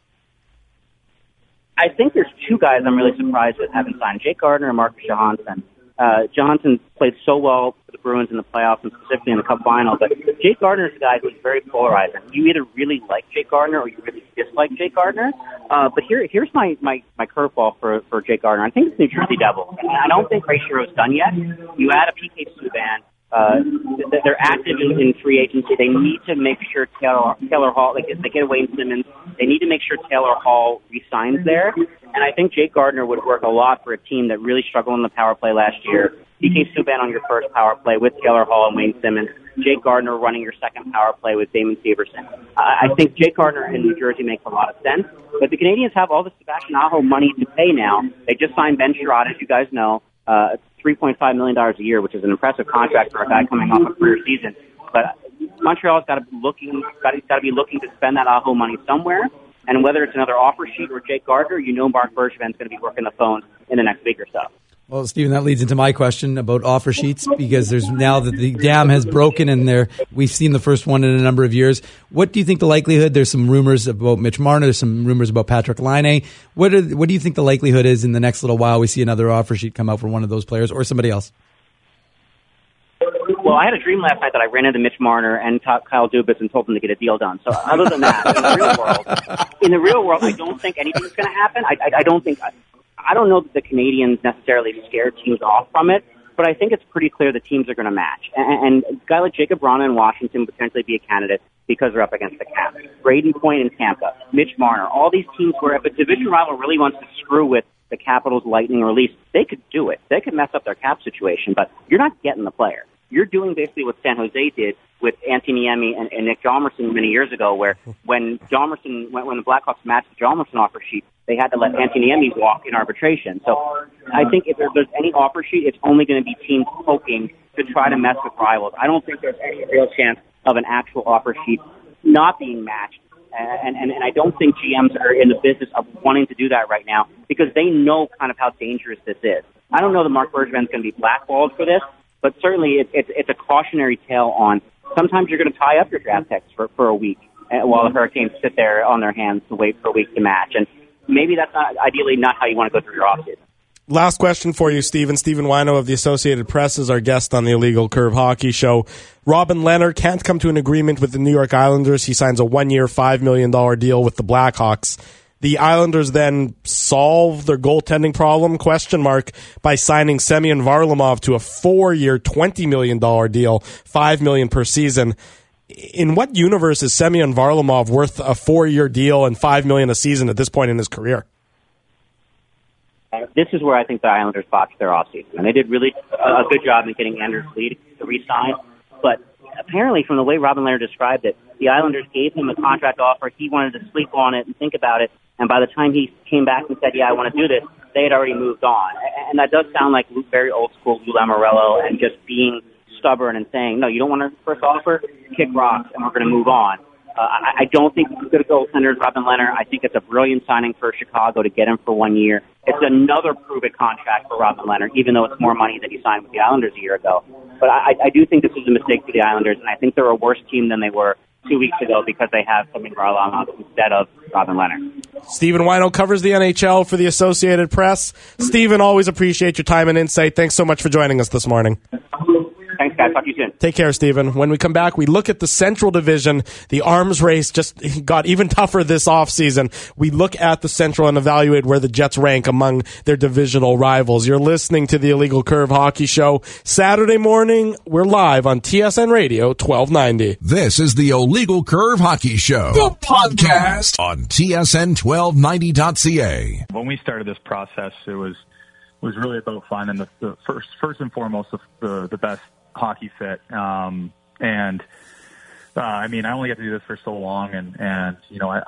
I think there's two guys I'm really surprised with having signed, Jake Gardiner and Marcus Johansson. Uh, Johansson played so well for the Bruins in the playoffs and specifically in the Cup final, but Jake Gardiner's a guy who's very polarizing. You either really like Jake Gardiner or you really dislike Jake Gardiner. Uh, but here, here's my, my, my curveball for, for Jake Gardiner. I think it's New Jersey Devils. I don't think Ray Shero's done yet. You add a P K Subban. Uh, they're active in, in free agency. They need to make sure Taylor, Taylor Hall, like they get Wayne Simmons, they need to make sure Taylor Hall resigns there. And I think Jake Gardiner would work a lot for a team that really struggled in the power play last year. P K Subban on your first power play with Taylor Hall and Wayne Simmons. Jake Gardiner running your second power play with Damon Severson. Uh, I think Jake Gardiner in New Jersey makes a lot of sense. But the Canadians have all the Sebastian Aho money to pay now. They just signed Ben Sherratt, as you guys know. Uh, three point five million dollars a year, which is an impressive contract for a guy coming off a career season. But Montreal's got to be looking, got to, got to be looking to spend that Aho money somewhere. And whether it's another offer sheet or Jake Gardiner, you know Marc Bergevin's going to be working the phone in the next week or so. Well, Stephen, that leads into my question about offer sheets, because there's now that the dam has broken and there we've seen the first one in a number of years. What do you think the likelihood? There's some rumors about Mitch Marner. There's some rumors about Patrick Laine. What are, what do you think the likelihood is in the next little while we see another offer sheet come out for one of those players or somebody else? Well, I had a dream last night that I ran into Mitch Marner and Kyle Dubas and told them to get a deal done. So other than that, in the real world, in the real world, I don't think anything's going to happen. I, I, I don't think. I, I don't know that the Canadians necessarily scare teams off from it, but I think it's pretty clear the teams are going to match. And, and a guy like Jacob Vrana in Washington would potentially be a candidate because they're up against the Caps. Braden Point in Tampa, Mitch Marner, all these teams where if a division rival really wants to screw with the Capitals, Lightning, or Leafs, they could do it. They could mess up their cap situation, but you're not getting the player. You're doing basically what San Jose did with Anthony Niemi and, and Nick Hjalmarsson many years ago, where when Hjalmarsson, when, when the Blackhawks matched the Hjalmarsson offer sheet, they had to let Anthony Niemi walk in arbitration. So I think if there's any offer sheet, it's only going to be teams poking to try to mess with rivals. I don't think there's any real chance of an actual offer sheet not being matched. And, and, and I don't think G Ms are in the business of wanting to do that right now because they know kind of how dangerous this is. I don't know that Marc Bergevin's going to be blackballed for this, but certainly it, it's, it's a cautionary tale on sometimes you're going to tie up your draft picks for, for a week while the Hurricanes sit there on their hands to wait for a week to match. And maybe that's not ideally not how you want to go through your offseason. Last question for you, Stephen. Stephen Wino of the Associated Press is our guest on the Illegal Curve Hockey Show. Robin Lehner can't come to an agreement with the New York Islanders. He signs a one-year, five million dollars deal with the Blackhawks. The Islanders then solve their goaltending problem, question mark, by signing Semyon Varlamov to a four-year, twenty million dollars deal, five million dollars per season. In what universe is Semyon Varlamov worth a four-year deal and five million dollars a season at this point in his career? Uh, this is where I think the Islanders botched their offseason. And they did really a good job in getting Anders Lee to re-sign. But apparently, from the way Robin Lehner described it, the Islanders gave him a contract offer. He wanted to sleep on it and think about it. And by the time he came back and said, yeah, I want to do this, they had already moved on. And that does sound like very old school Lou Lamoriello and just being stubborn and saying, no, you don't want our first offer? Kick rocks, and we're going to move on. Uh, I, I don't think it's good goaltender is Robin Lehner. I think it's a brilliant signing for Chicago to get him for one year. It's another prove-it contract for Robin Lehner, even though it's more money than he signed with the Islanders a year ago. But I, I do think this is a mistake for the Islanders, and I think they're a worse team than they were two weeks ago because they have Semyon Varlamov instead of Robin Lehner. Stephen Wino covers the N H L for the Associated Press. Stephen, always appreciate your time and insight. Thanks so much for joining us this morning. Thanks, guys. Talk to you soon. Take care, Stephen. When we come back, we look at the Central Division. The arms race just got even tougher this offseason. We look at the Central and evaluate where the Jets rank among their divisional rivals. You're listening to the Illegal Curve Hockey Show. Saturday morning, we're live on T S N Radio twelve ninety. This is the Illegal Curve Hockey Show, the podcast on T S N twelve ninety dot C A. When we started this process, it was was really about finding the, the first first and foremost the the, the best hockey fit. Um, and, uh, I mean, I only got to do this for so long and, and, you know, I, I've,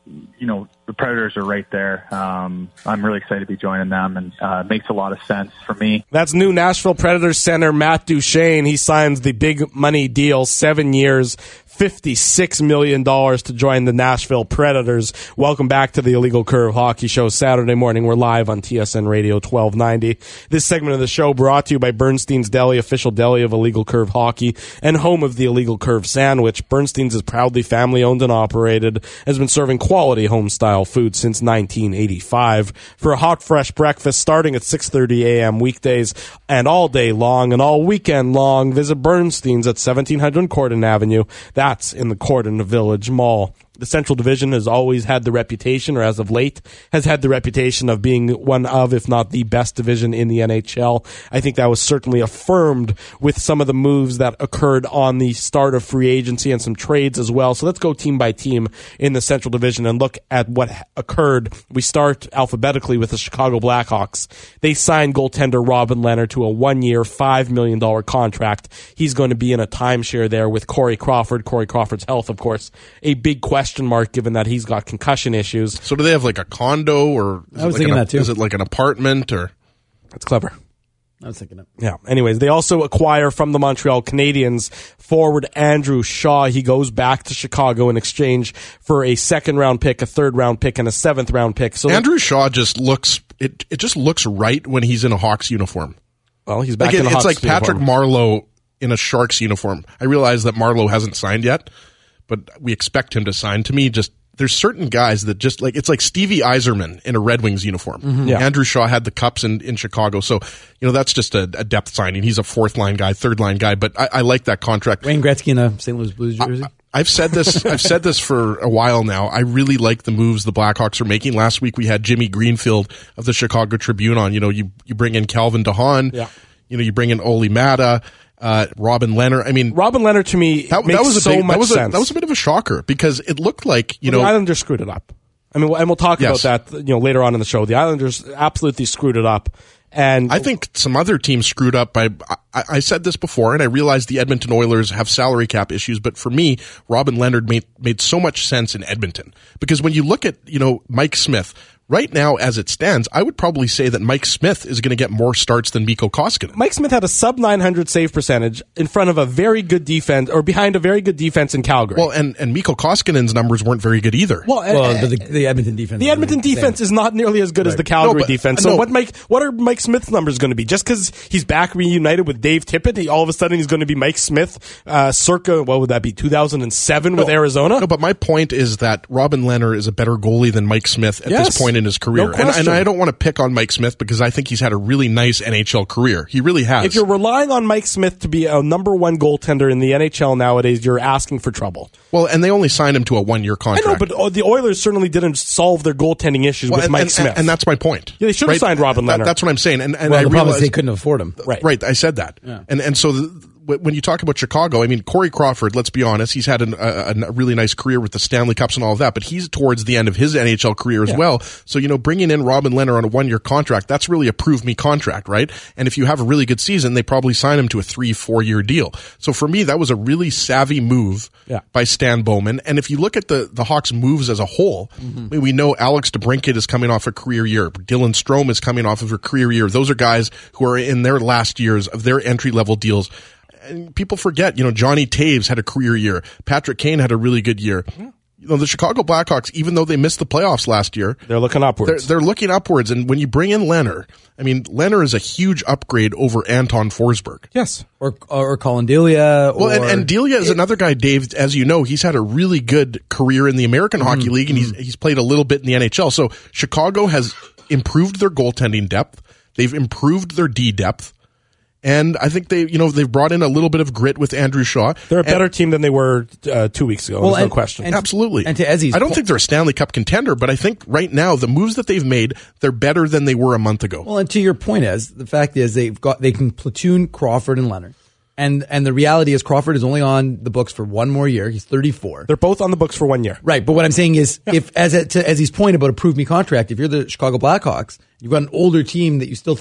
you know, the Predators are right there. Um, I'm really excited to be joining them, and uh, it makes a lot of sense for me. That's new Nashville Predators center Matt Duchene. He signs the big money deal, seven years, fifty-six million dollars to join the Nashville Predators. Welcome back to the Illegal Curve Hockey Show. Saturday morning, we're live on T S N Radio twelve ninety. This segment of the show brought to you by Bernstein's Deli, official deli of Illegal Curve Hockey and home of the Illegal Curve Sandwich. Bernstein's is proudly family-owned and operated, has been serving quality home-style food since nineteen eighty-five. For a hot, fresh breakfast starting at six thirty a.m. weekdays and all day long and all weekend long, visit Bernstein's at seventeen hundred Corden Avenue. That's in the Corden Village Mall. The Central Division has always had the reputation, or as of late, has had the reputation of being one of, if not the best division in the N H L. I think that was certainly affirmed with some of the moves that occurred on the start of free agency and some trades as well. So let's go team by team in the Central Division and look at what occurred. We start alphabetically with the Chicago Blackhawks. They signed goaltender Robin Lehner to a one-year, five million dollars contract. He's going to be in a timeshare there with Corey Crawford. Corey Crawford's health, of course, a big question mark given that he's got concussion issues. So do they have like a condo, or is I was it like thinking an, that too. Is it like an apartment, or? That's clever. I was thinking it. Yeah. Anyways, they also acquire from the Montreal Canadiens forward Andrew Shaw. He goes back to Chicago in exchange for a second round pick, a third round pick, and a seventh round pick. So Andrew Shaw just looks it. It just looks right when he's in a Hawks uniform. Well, he's back Like it, in a it's Hawks like Patrick uniform. Marleau in a Sharks uniform. I realize that Marleau hasn't signed yet, but we expect him to sign. To me, just there's certain guys that just like, it's like Stevie Yzerman in a Red Wings uniform. Mm-hmm. Yeah. Andrew Shaw had the cups in, in Chicago. So, you know, that's just a, a depth signing. He's a fourth line guy, third line guy, but I, I like that contract. Wayne Gretzky in a Saint Louis Blues jersey. I, I've said this, I've said this for a while now. I really like the moves the Blackhawks are making. Last week we had Jimmy Greenfield of the Chicago Tribune on. You know, you, you bring in Calvin DeHaan. Yeah. You know, you bring in Oli Mata. Uh, Robin Lehner. I mean, Robin Lehner to me that, makes that was a so big, much that was a, sense. that was a bit of a shocker because it looked like, you well, know, the Islanders screwed it up. I mean, and we'll talk Yes. about that, you know, later on in the show. The Islanders absolutely screwed it up. And I think some other teams screwed up by, I, I said this before, and I realized the Edmonton Oilers have salary cap issues, but for me, Robin Lehner made, made so much sense in Edmonton. Because when you look at, you know, Mike Smith, right now, as it stands, I would probably say that Mike Smith is going to get more starts than Mikko Koskinen. Mike Smith had a sub nine hundred save percentage in front of a very good defense, or behind a very good defense in Calgary. Well, and, and Mikko Koskinen's numbers weren't very good either. Well, Well, uh, but the, the Edmonton defense. the is Edmonton really defense insane. is not nearly as good as Right. the Calgary No, but- defense. So no. what Mike, what are Mike Smith's numbers going to be? Just because he's back reunited with Dave Tippett, he, all of a sudden he's going to be Mike Smith, uh, circa, what would that be, two thousand seven with No, Arizona? No, but my point is that Robin Lehner is a better goalie than Mike Smith at Yes. this point in his career. No and, and question. I don't want to pick on Mike Smith because I think he's had a really nice N H L career. He really has. If you're relying on Mike Smith to be a number one goaltender in the N H L nowadays, you're asking for trouble. well, and they only signed him to a one-year I contract. know, but uh, the Oilers certainly didn't solve their goaltending issues Well, with and, Mike and, Smith. and, and that's my point. Yeah, they should have signed Robin That- Lehner. That's what I'm saying. And, and Well, I the problem is realize they couldn't afford him. Right. Right, I said that. And and so the, when you talk about Chicago, I mean, Corey Crawford, let's be honest, he's had an, a, a really nice career with the Stanley Cups and all of that, but he's towards the end of his N H L career as Yeah. well. So, you know, bringing in Robin Lehner on a one-year contract, that's really a prove me contract, right? And if you have a really good season, they probably sign him to a three, four-year deal. So for me, that was a really savvy move Yeah. by Stan Bowman. And if you look at the, the Hawks' moves as a whole, Mm-hmm. I mean, we know Alex DeBrincat is coming off a career year. Dylan Strome is coming off of a career year. Those are guys who are in their last years of their entry-level deals. And people forget, you know, Johnny Taves had a career year. Patrick Kane had a really good year. You know, the Chicago Blackhawks, even though they missed the playoffs last year, They're looking they're, upwards. they're looking upwards. And when you bring in Lehner, I mean, Lehner is a huge upgrade over Anton Forsberg. yes. Or or Colin Delia. Well, or, and, and Delia is another guy, Dave, as you know, he's had a really good career in the American Hockey League, and he's he's played a little bit in the N H L. So Chicago has improved their goaltending depth. They've improved their D depth. And I think they, you know, they've brought in a little bit of grit with Andrew Shaw. They're a And- better team than they were uh, two weeks ago. Well, There's no and- question. and- Absolutely. And to Ezzy's I don't po- think they're a Stanley Cup contender, but I think right now the moves that they've made, they're better than they were a month ago. Well, and to your point, Ez, the fact is they've got they can platoon Crawford and Leonard, and and the reality is Crawford is only on the books for one more year. He's thirty-four. They're both on the books for one year. Right, but what I'm saying is, if as a, to Ezzy's point about a prove me contract, if you're the Chicago Blackhawks, you've got an older team that you still think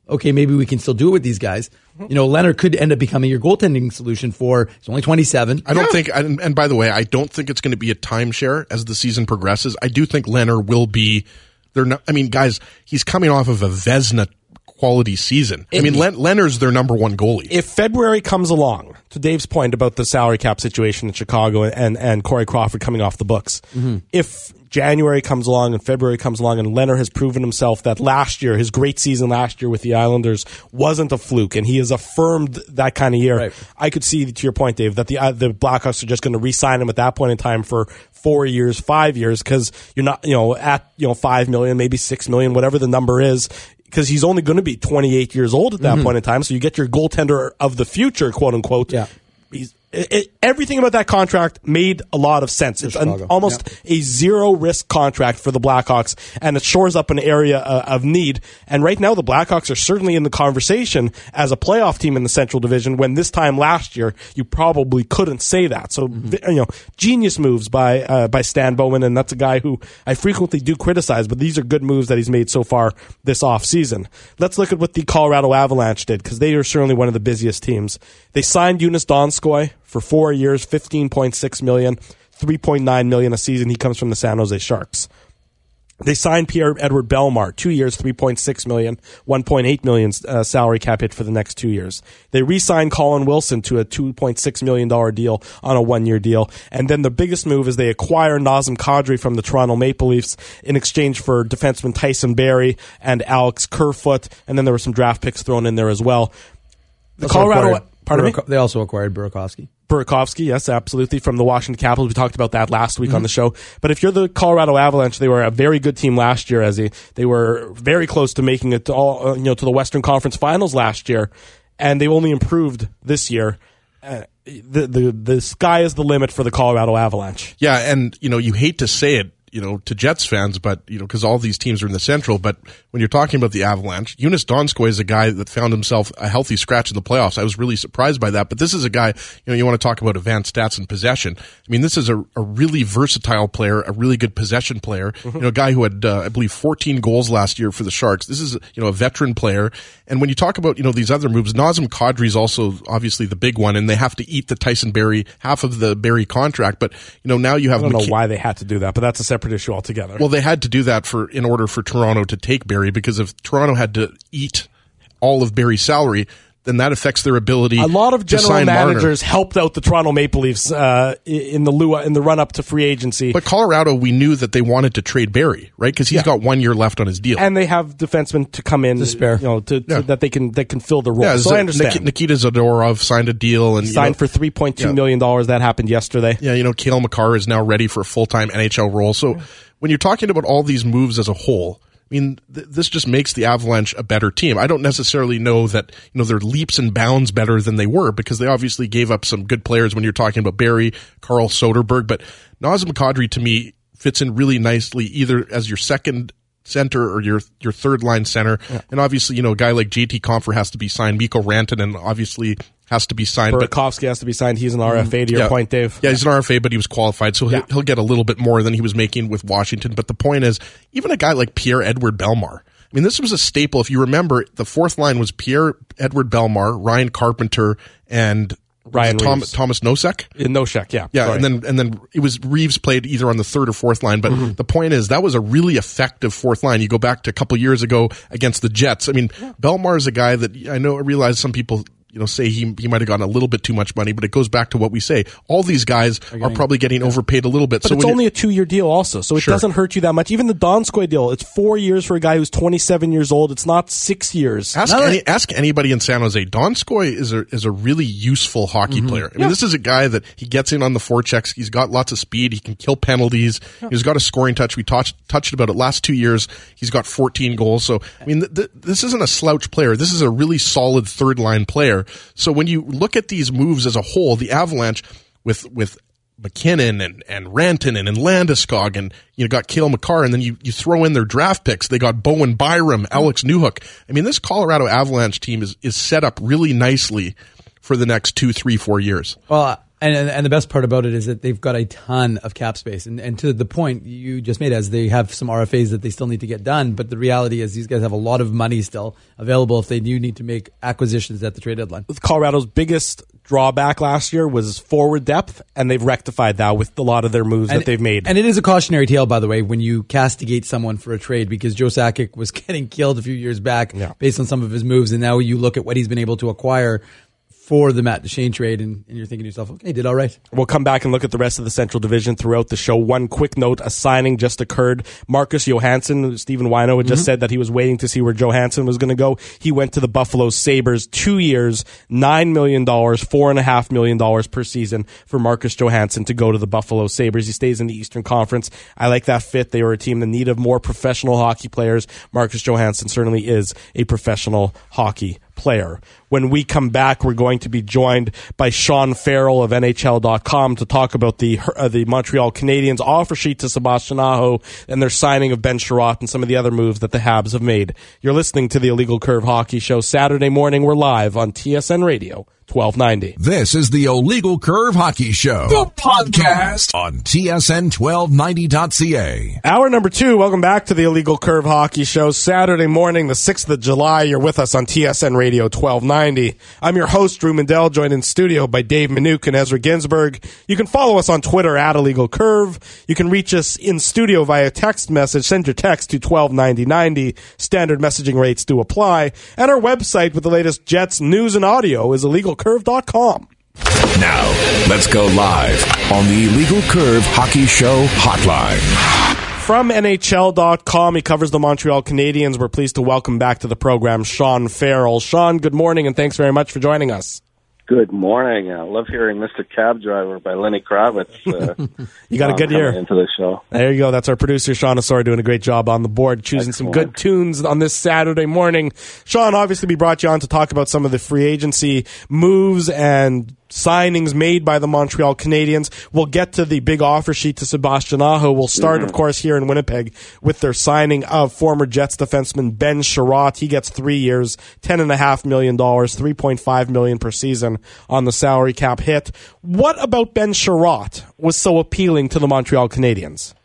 okay, maybe we can still do it with these guys. You know, Leonard could end up becoming your goaltending solution for, he's only twenty-seven. I don't yeah. think, and, and by the way, I don't think it's going to be a timeshare as the season progresses. I do think Leonard will be, they're not, I mean, guys, he's coming off of a Vezina quality season. It, I mean, Len, Leonard's their number one goalie. If February comes along, to Dave's point about the salary cap situation in Chicago and, and Corey Crawford coming off the books, mm-hmm. if January comes along and February comes along and Leonard has proven himself that last year, his great season last year with the Islanders wasn't a fluke, and he has affirmed that kind of year, right. I could see, to your point, Dave, that the uh, the Blackhawks are just going to re-sign him at that point in time for four years, five years, because you're not, you know, at, you know, five million, maybe six million, whatever the number is, because he's only going to be twenty-eight years old at that mm-hmm. point in time. So you get your goaltender of the future, quote unquote. Yeah. He's, it, it, everything about that contract made a lot of sense. For it's an, almost yeah. a zero risk contract for the Blackhawks, and it shores up an area uh, of need. And right now, the Blackhawks are certainly in the conversation as a playoff team in the Central Division, when this time last year, you probably couldn't say that. So, mm-hmm. you know, genius moves by, uh, by Stan Bowman, and that's a guy who I frequently do criticize, but these are good moves that he's made so far this offseason. Let's look at what the Colorado Avalanche did, because they are certainly one of the busiest teams. They signed Joonas Donskoi for four years, fifteen point six million dollars, three point nine million dollars a season. He comes from the San Jose Sharks. They signed Pierre-Edouard Bellemare, two years, three point six million dollars, one point eight million dollars uh, salary cap hit for the next two years. They re-signed Colin Wilson to a two point six million dollars deal on a one-year deal. And then the biggest move is they acquire Nazem Kadri from the Toronto Maple Leafs in exchange for defenseman Tyson Barrie and Alex Kerfoot. And then there were some draft picks thrown in there as well. The also Colorado... Acquired, pardon Burak- me? They also acquired Burakovsky. Burakovsky, yes, absolutely, from the Washington Capitals. We talked about that last week mm-hmm. on the show. But if you're the Colorado Avalanche, they were a very good team last year. As they, they were very close to making it to all, uh, you know, to the Western Conference Finals last year, and they only improved this year. Uh, the the the sky is the limit for the Colorado Avalanche. Yeah, and you know, you hate to say it, you know, to Jets fans, but, you know, because all these teams are in the Central, but when you're talking about the Avalanche, Joonas Donskoi is a guy that found himself a healthy scratch in the playoffs. I was really surprised by that, but this is a guy, you know, you want to talk about advanced stats and possession. I mean, this is a, a really versatile player, a really good possession player, mm-hmm. you know, a guy who had, uh, I believe, fourteen goals last year for the Sharks. This is, you know, a veteran player. And when you talk about, you know, these other moves, Nazem Kadri is also obviously the big one, and they have to eat the Tyson Barrie, half of the Barrie contract, but, you know, now you have... I don't McK- know why they had to do that, but that's a separate issue altogether. Well, they had to do that for in order for Toronto to take Barrie, because if Toronto had to eat all of Barrie's salary, then that affects their ability. A lot of general managers Marner. helped out the Toronto Maple Leafs uh, in the Lua, in the run up to free agency. But Colorado, we knew that they wanted to trade Barrie, right? Because he's yeah. got one year left on his deal, and they have defensemen to come in, to spare, you know, to, to, yeah. that they can that can fill the role. Yeah, so I understand. Nik- Nikita Zadorov signed a deal and signed you know, for three point two yeah. million dollars. That happened yesterday. Yeah, you know, Cale Makar is now ready for a full time N H L role. So yeah. when you're talking about all these moves as a whole, I mean, th- this just makes the Avalanche a better team. I don't necessarily know that, you know, they're leaps and bounds better than they were, because they obviously gave up some good players when you're talking about Barrie, Carl Soderberg, but Nazem Kadri to me fits in really nicely either as your second center or your your third line center. Yeah. And obviously, you know, a guy like J T Compher has to be signed. Mikko Rantanen obviously has to be signed. Burakovsky has to be signed. He's an R F A to your yeah. point, Dave. Yeah, he's an R F A, but he was qualified, so yeah. he'll, he'll get a little bit more than he was making with Washington. But the point is, even a guy like Pierre-Edouard Bellemare, I mean, this was a staple. If you remember, the fourth line was Pierre-Edouard Bellemare, Ryan Carpenter, and Ryan Tom, Reeves. Thomas Nosek. In Nosek, yeah. Yeah, Sorry. and then and then it was Reeves played either on the third or fourth line. But mm-hmm. the point is, that was a really effective fourth line. You go back to a couple years ago against the Jets. I mean, yeah. Bellemare is a guy that I know. I realize some people, you know, say he he might have gotten a little bit too much money, but it goes back to what we say. All these guys are, getting, are probably getting yeah. overpaid a little bit. But so it's only a two-year deal also, so it sure. doesn't hurt you that much. Even the Donskoi deal, it's four years for a guy who's twenty-seven years old. It's not six years. Ask, any, ask anybody in San Jose. Donskoi is a is a really useful hockey mm-hmm. player. I mean, yeah. this is a guy that he gets in on the forechecks. He's got lots of speed. He can kill penalties. Yeah. He's got a scoring touch. We touched touched about it last two years. He's got fourteen goals. So, I mean, th- th- this isn't a slouch player. This is a really solid third-line player. So when you look at these moves as a whole, the Avalanche with with McKinnon and, and Rantanen and Landeskog and you know got Cale Makar, and then you, you throw in their draft picks. They got Bowen Byram, Alex Newhook. I mean, this Colorado Avalanche team is, is set up really nicely for the next two, three, four years. Well, And, and and the best part about it is that they've got a ton of cap space. And, and to the point you just made, as they have some R F As that they still need to get done. But the reality is these guys have a lot of money still available if they do need to make acquisitions at the trade deadline. Colorado's biggest drawback last year was forward depth, and they've rectified that with a lot of their moves and, that they've made. And it is a cautionary tale, by the way, when you castigate someone for a trade, because Joe Sakic was getting killed a few years back yeah. based on some of his moves, and now you look at what he's been able to acquire for the Matt Duchene trade, and, and you're thinking to yourself, okay, did all right. We'll come back and look at the rest of the Central Division throughout the show. One quick note, a signing just occurred. Marcus Johansson, Stephen Wino had just mm-hmm. said that he was waiting to see where Johansson was going to go. He went to the Buffalo Sabres, two years, nine million dollars, four point five million dollars per season for Marcus Johansson to go to the Buffalo Sabres. He stays in the Eastern Conference. I like that fit. They were a team in need of more professional hockey players. Marcus Johansson certainly is a professional hockey player. When we come back, we're going to be joined by Sean Farrell of N H L dot com to talk about the uh, the Montreal Canadiens offer sheet to Sebastian Aho and their signing of Ben Sherratt and some of the other moves that the Habs have made. You're listening to the Illegal Curve Hockey Show. Saturday morning, we're live on T S N Radio twelve ninety. This is the Illegal Curve Hockey Show, the podcast on T S N twelve ninety dot C A. Hour number two, welcome back to the Illegal Curve Hockey Show. Saturday morning, the sixth of July, you're with us on T S N Radio twelve ninety. I'm your host, Drew Mandel, joined in studio by Dave Minuk and Ezra Ginsberg. You can follow us on Twitter at Illegal Curve. You can reach us in studio via text message. Send your text to twelve ninety ninety. Standard messaging rates do apply. And our website with the latest Jets news and audio is illegal curve dot com. Now, let's go live on the Illegal Curve Hockey Show hotline. From N H L dot com, he covers the Montreal Canadiens. We're pleased to welcome back to the program Sean Farrell. Sean, good morning, and thanks very much for joining us. Good morning. I love hearing Mister Cab Driver by Lenny Kravitz. Uh, you got a good year into the show. There you go. That's our producer, Sean Asor, doing a great job on the board, choosing Excellent. some good tunes on this Saturday morning. Sean, obviously, we brought you on to talk about some of the free agency moves and signings made by the Montreal Canadiens. We'll get to the big offer sheet to Sebastian Aho. We'll start, mm-hmm. of course, here in Winnipeg with their signing of former Jets defenseman Ben Sherratt. He gets three years, ten point five million dollars, three point five million dollars per season on the salary cap hit. What about Ben Sherratt was so appealing to the Montreal Canadiens?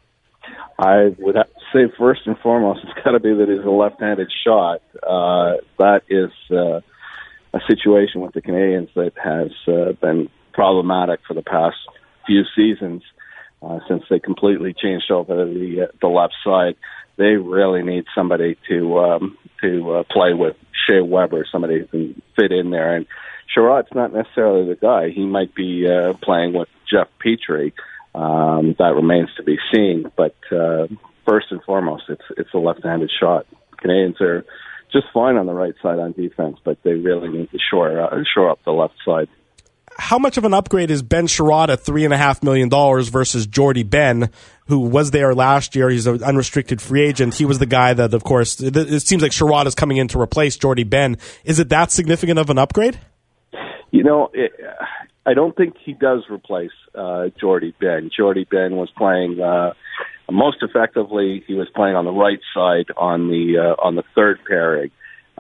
I would have to say, first and foremost, it's got to be that he's a left-handed shot. Uh, that is uh, a situation with the Canadiens that has uh, been problematic for the past few seasons uh, since they completely changed over the uh, the left side. They really need somebody to um, to uh, play with Shea Weber, somebody who can fit in there. And Sherratt's not necessarily the guy. He might be uh, playing with Jeff Petrie. Um, that remains to be seen. But uh, first and foremost, it's it's a left-handed shot. Canadiens are just fine on the right side on defense, but they really need to shore, uh, shore up the left side. How much of an upgrade is Ben Sherratt at three point five million dollars versus Jordy Ben, who was there last year? He's an unrestricted free agent. He was the guy that, of course, it, it seems like Sherratt is coming in to replace Jordy Ben. Is it that significant of an upgrade? You know, it, I don't think he does replace uh, Jordy Ben. Jordy Ben was playing uh, most effectively. He was playing on the right side on the uh, on the third pairing.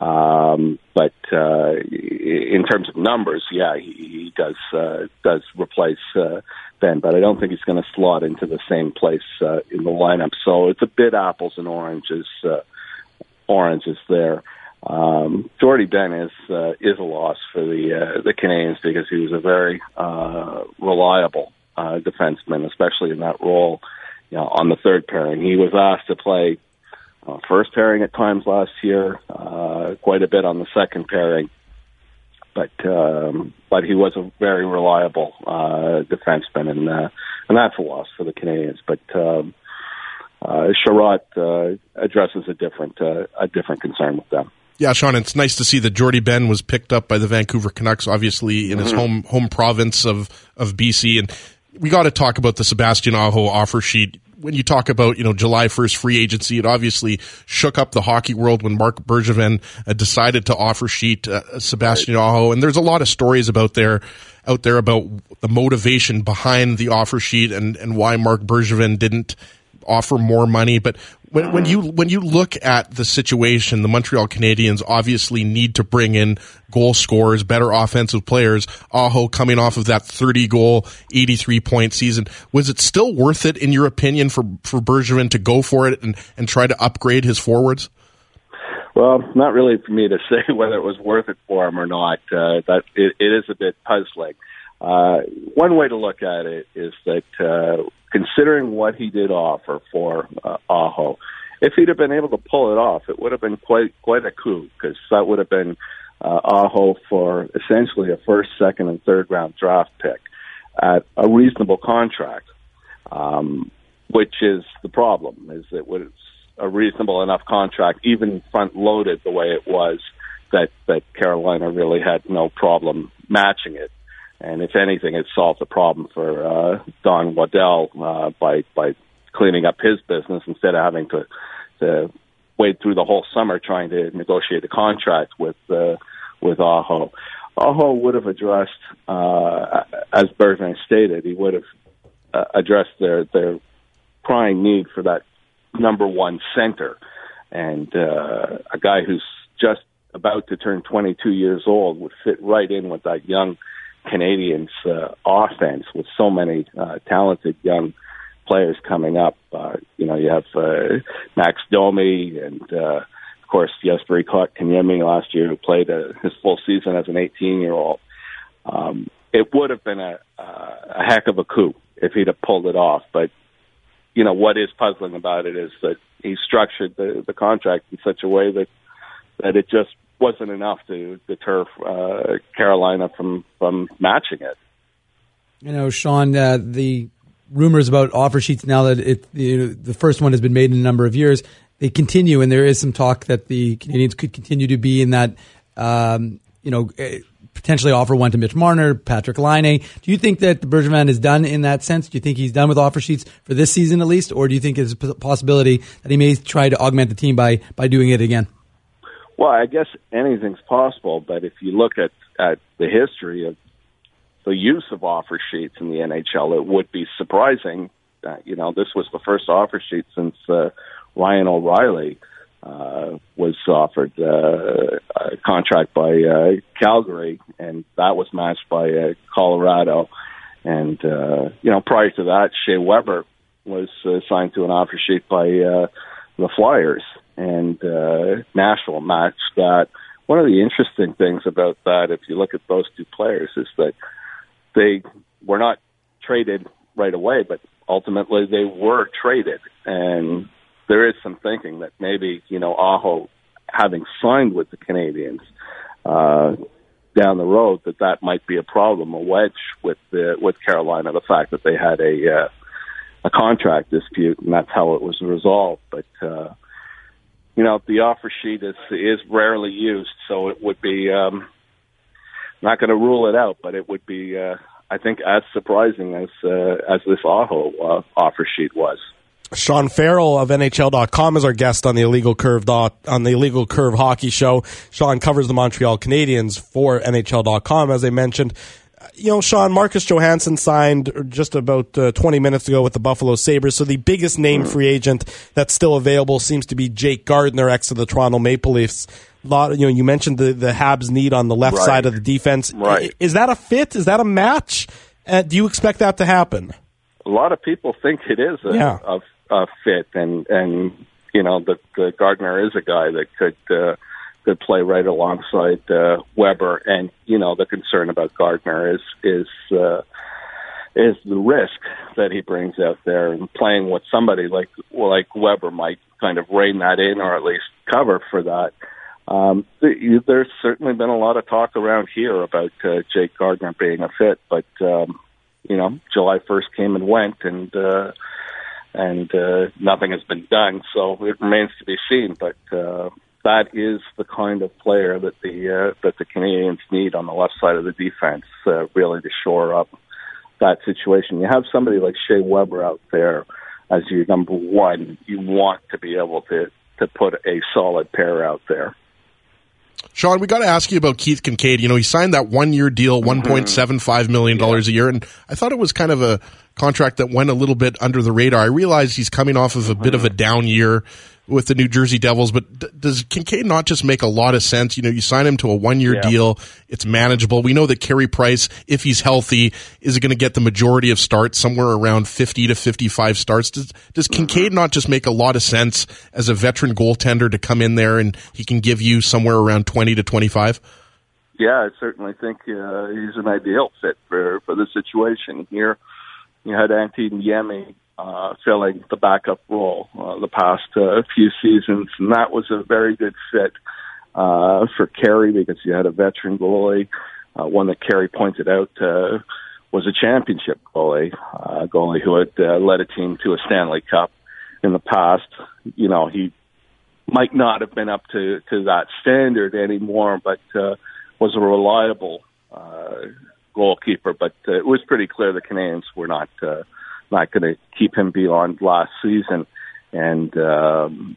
Um, but uh, in terms of numbers, yeah, he, he does uh, does replace uh, Ben. But I don't think he's going to slot into the same place uh, in the lineup. So it's a bit apples and oranges. Uh, oranges there. Um, Jordy Ben is uh, is a loss for the uh, the Canadiens because he was a very uh, reliable uh, defenseman, especially in that role, you know, on the third pairing. He was asked to play uh, first pairing at times last year, uh, quite a bit on the second pairing, but um, but he was a very reliable uh, defenseman, and uh, and that's a loss for the Canadiens. But um, uh, Sherratt uh, addresses a different uh, a different concern with them. Yeah, Sean, it's nice to see that Jordy Ben was picked up by the Vancouver Canucks, obviously in his mm-hmm. home home province of, of B C. And we got to talk about the Sebastian Aho offer sheet. When you talk about, you know, July first free agency, it obviously shook up the hockey world when Marc Bergevin uh, decided to offer sheet uh, Sebastian right. Aho. And there's a lot of stories about there, out there about the motivation behind the offer sheet and, and why Marc Bergevin didn't offer more money. But When, when you when you look at the situation, the Montreal Canadiens obviously need to bring in goal scorers, better offensive players. Aho coming off of that thirty goal, eighty-three point season. Was it still worth it, in your opinion, for, for Bergevin to go for it and, and try to upgrade his forwards? Well, not really for me to say whether it was worth it for him or not. Uh, that it, it is a bit puzzling. Uh, one way to look at it is that uh, considering what he did offer for uh, Aho, if he'd have been able to pull it off, it would have been quite quite a coup, because that would have been uh, Aho for essentially a first, second, and third round draft pick at a reasonable contract, um, which is the problem, is it was a reasonable enough contract, even front-loaded the way it was, that, that Carolina really had no problem matching it. And if anything, it solved the problem for uh, Don Waddell uh, by by cleaning up his business instead of having to, to wade through the whole summer trying to negotiate a contract with uh, with Aho. Aho would have addressed, uh, as Bergevin stated, he would have uh, addressed their their crying need for that number one center, and uh, a guy who's just about to turn twenty-two years old would fit right in with that young Canadians uh, offense, with so many uh, talented young players coming up. Uh, you know, you have uh, Max Domi and, uh, of course, Jesperi Kotkaniemi last year, who played a, his full season as an eighteen-year-old. Um, it would have been a, a heck of a coup if he'd have pulled it off. But, you know, what is puzzling about it is that he structured the, the contract in such a way that that it just wasn't enough to deter uh, Carolina from, from matching it. You know, Sean, uh, the rumors about offer sheets now that it, you know, the first one has been made in a number of years, they continue, and there is some talk that the Canadiens could continue to be in that, um, you know, potentially offer one to Mitch Marner, Patrick Laine. Do you think that the Bergevin is done in that sense? Do you think he's done with offer sheets for this season at least, or do you think there's a possibility that he may try to augment the team by by doing it again? Well, I guess anything's possible, but if you look at, at the history of the use of offer sheets in the N H L, it would be surprising. Uh, you know, this was the first offer sheet since uh, Ryan O'Reilly uh, was offered uh, a contract by uh, Calgary, and that was matched by uh, Colorado. And, uh, you know, prior to that, Shea Weber was uh, signed to an offer sheet by uh, the Flyers. And uh, Nashville matched that. One of the interesting things about that, if you look at those two players, is that they were not traded right away, but ultimately they were traded. And there is some thinking that maybe, you know, Aho, having signed with the Canadiens uh, down the road, that that might be a problem, a wedge with the, with Carolina, the fact that they had a uh, a contract dispute, and that's how it was resolved. But uh, you know, the offer sheet is is rarely used, so it would be um, not going to rule it out, but it would be, uh, I think, as surprising as uh, as this Aho uh, offer sheet was. Sean Farrell of N H L dot com is our guest on the Illegal Curve dot, on the Illegal Curve Hockey Show. Sean covers the Montreal Canadiens for N H L dot com, as I mentioned. You know, Sean, Marcus Johansson signed just about uh, twenty minutes ago with the Buffalo Sabres, so the biggest name free agent that's still available seems to be Jake Gardiner, ex of the Toronto Maple Leafs. A lot, you know, you mentioned the, the Habs need on the left right. side of the defense. Right. Is that a fit? Is that a match? Uh, do you expect that to happen? A lot of people think it is a, yeah. a, a fit, and, and you know, that the Gardner is a guy that could uh, could play right alongside uh, Weber. And you know, the concern about Gardner is is uh, is the risk that he brings out there, and playing with somebody like like Weber might kind of rein that in, or at least cover for that. Um, there's certainly been a lot of talk around here about uh, Jake Gardner being a fit, but um, you know, July first came and went, and uh, and uh, nothing has been done. So it remains to be seen. But uh, that is the kind of player that the uh, that the Canadiens need on the left side of the defense, uh, really to shore up that situation. You have somebody like Shea Weber out there as your number one. You want to be able to to put a solid pair out there. Sean, we got to ask you about Keith Kincaid. You know, he signed that one-year deal, one point seven five million dollars a year, and I thought it was kind of a contract that went a little bit under the radar. I realize he's coming off of a bit of a down year with the New Jersey Devils, but d- does Kinkaid not just make a lot of sense? You know, you sign him to a one-year Yeah. deal. It's manageable. We know that Carey Price, if he's healthy, is going to get the majority of starts, somewhere around fifty to fifty-five starts. Does, does Kinkaid mm-hmm. not just make a lot of sense as a veteran goaltender to come in there and he can give you somewhere around twenty to twenty-five? Yeah, I certainly think uh, he's an ideal fit for, for the situation here. You had Antti Niemi uh, filling the backup role uh, the past uh, few seasons, and that was a very good fit uh, for Carey because you had a veteran goalie, uh, one that Carey pointed out uh, was a championship goalie, uh, a goalie who had uh, led a team to a Stanley Cup in the past. You know, he might not have been up to, to that standard anymore, but uh, was a reliable uh, goalkeeper. But uh, it was pretty clear the Canadiens were not uh, not going to keep him beyond last season. And um,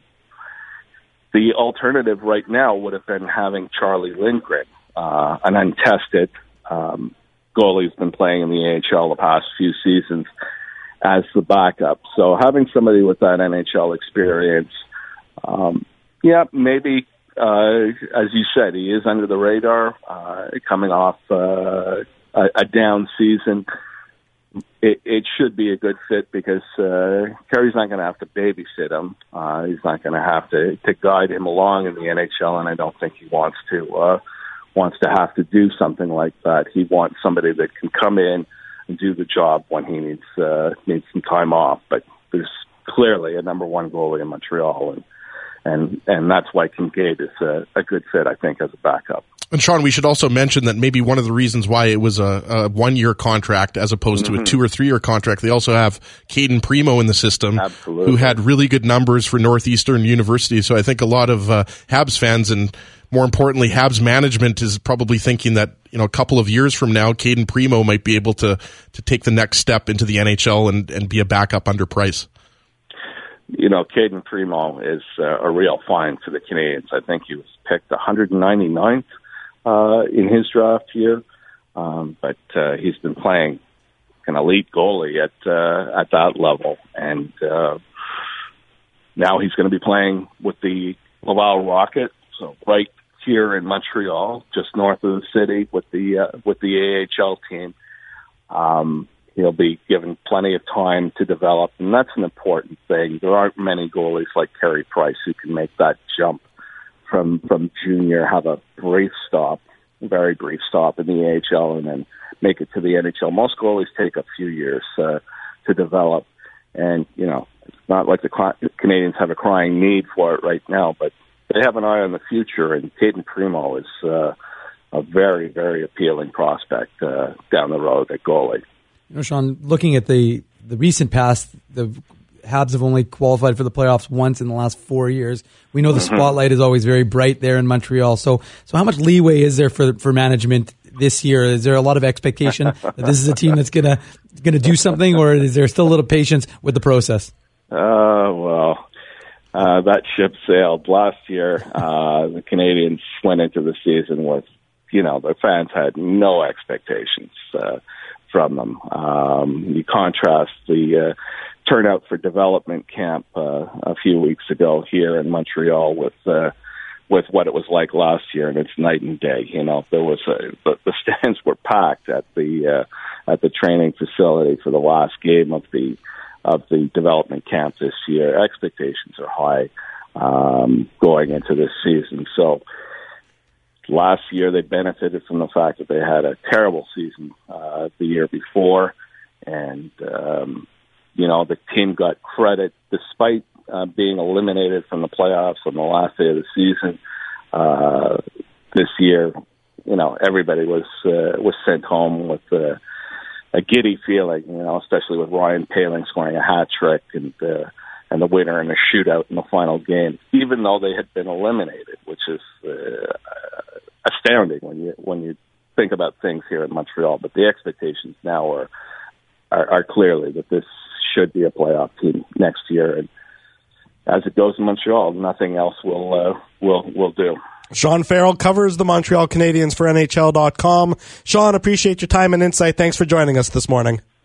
the alternative right now would have been having Charlie Lindgren, uh, an untested um, goalie who's been playing in the A H L the past few seasons, as the backup. So having somebody with that N H L experience, um, yeah, maybe. Uh, as you said, he is under the radar, uh, coming off uh, a, a down season. It, it should be a good fit because uh, Carey's not going to have to babysit him. Uh, he's not going to have to, to guide him along in the N H L, and I don't think he wants to uh, wants to have to do something like that. He wants somebody that can come in and do the job when he needs uh, needs some time off. But there's clearly a number one goalie in Montreal, and And and that's why Kinkaid is a, a good fit, I think, as a backup. And Sean, we should also mention that maybe one of the reasons why it was a, a one-year contract as opposed mm-hmm. to a two- or three-year contract, they also have Caden Primo in the system, Absolutely. who had really good numbers for Northeastern University. So I think a lot of uh, Habs fans and, more importantly, Habs management is probably thinking that, you know, a couple of years from now, Caden Primo might be able to to take the next step into the N H L and, and be a backup under Price. You know, Caden Primo is uh, a real find for the Canadiens. I think he was picked one hundred ninety-ninth uh, in his draft year, um, but uh, he's been playing an elite goalie at uh, at that level, and uh, now he's going to be playing with the Laval Rocket, so right here in Montreal, just north of the city, with the uh, with the A H L team. Um, He'll be given plenty of time to develop, and that's an important thing. There aren't many goalies like Carey Price who can make that jump from from junior, have a brief stop, a very brief stop in the A H L, and then make it to the N H L. Most goalies take a few years uh, to develop, and, you know, it's not like the Canadiens have a crying need for it right now, but they have an eye on the future, and Caden Primo is uh, a very, very appealing prospect uh, down the road at goalie. You know, Sean, looking at the, the recent past, the Habs have only qualified for the playoffs once in the last four years. We know the Mm-hmm. spotlight is always very bright there in Montreal. So, so how much leeway is there for for management this year? Is there a lot of expectation that this is a team that's gonna gonna do something, or is there still a little patience with the process? Uh, well, uh, that ship sailed last year. Uh, the Canadiens went into the season with, you know, the fans had no expectations Uh, from them. Um, you contrast the uh, turnout for development camp uh, a few weeks ago here in Montreal with uh, with what it was like last year, and it's night and day. You know, there was a, the, the stands were packed at the uh, at the training facility for the last game of the of the development camp this year. Expectations are high um, going into this season, so. Last year, they benefited from the fact that they had a terrible season uh, the year before, and um, you know the team got credit despite uh, being eliminated from the playoffs on the last day of the season. Uh, this year, you know everybody was uh, was sent home with uh, a giddy feeling, you know, especially with Ryan Poehling scoring a hat trick and uh, and the winner in a shootout in the final game, even though they had been eliminated, which is uh, astounding when you when you think about things here in Montreal. But the expectations now are, are are clearly that this should be a playoff team next year, and as it goes in Montreal, nothing else will uh, will will do. Sean Farrell covers the Montreal Canadiens for N H L dot com. Sean, appreciate your time and insight. Thanks for joining us this morning.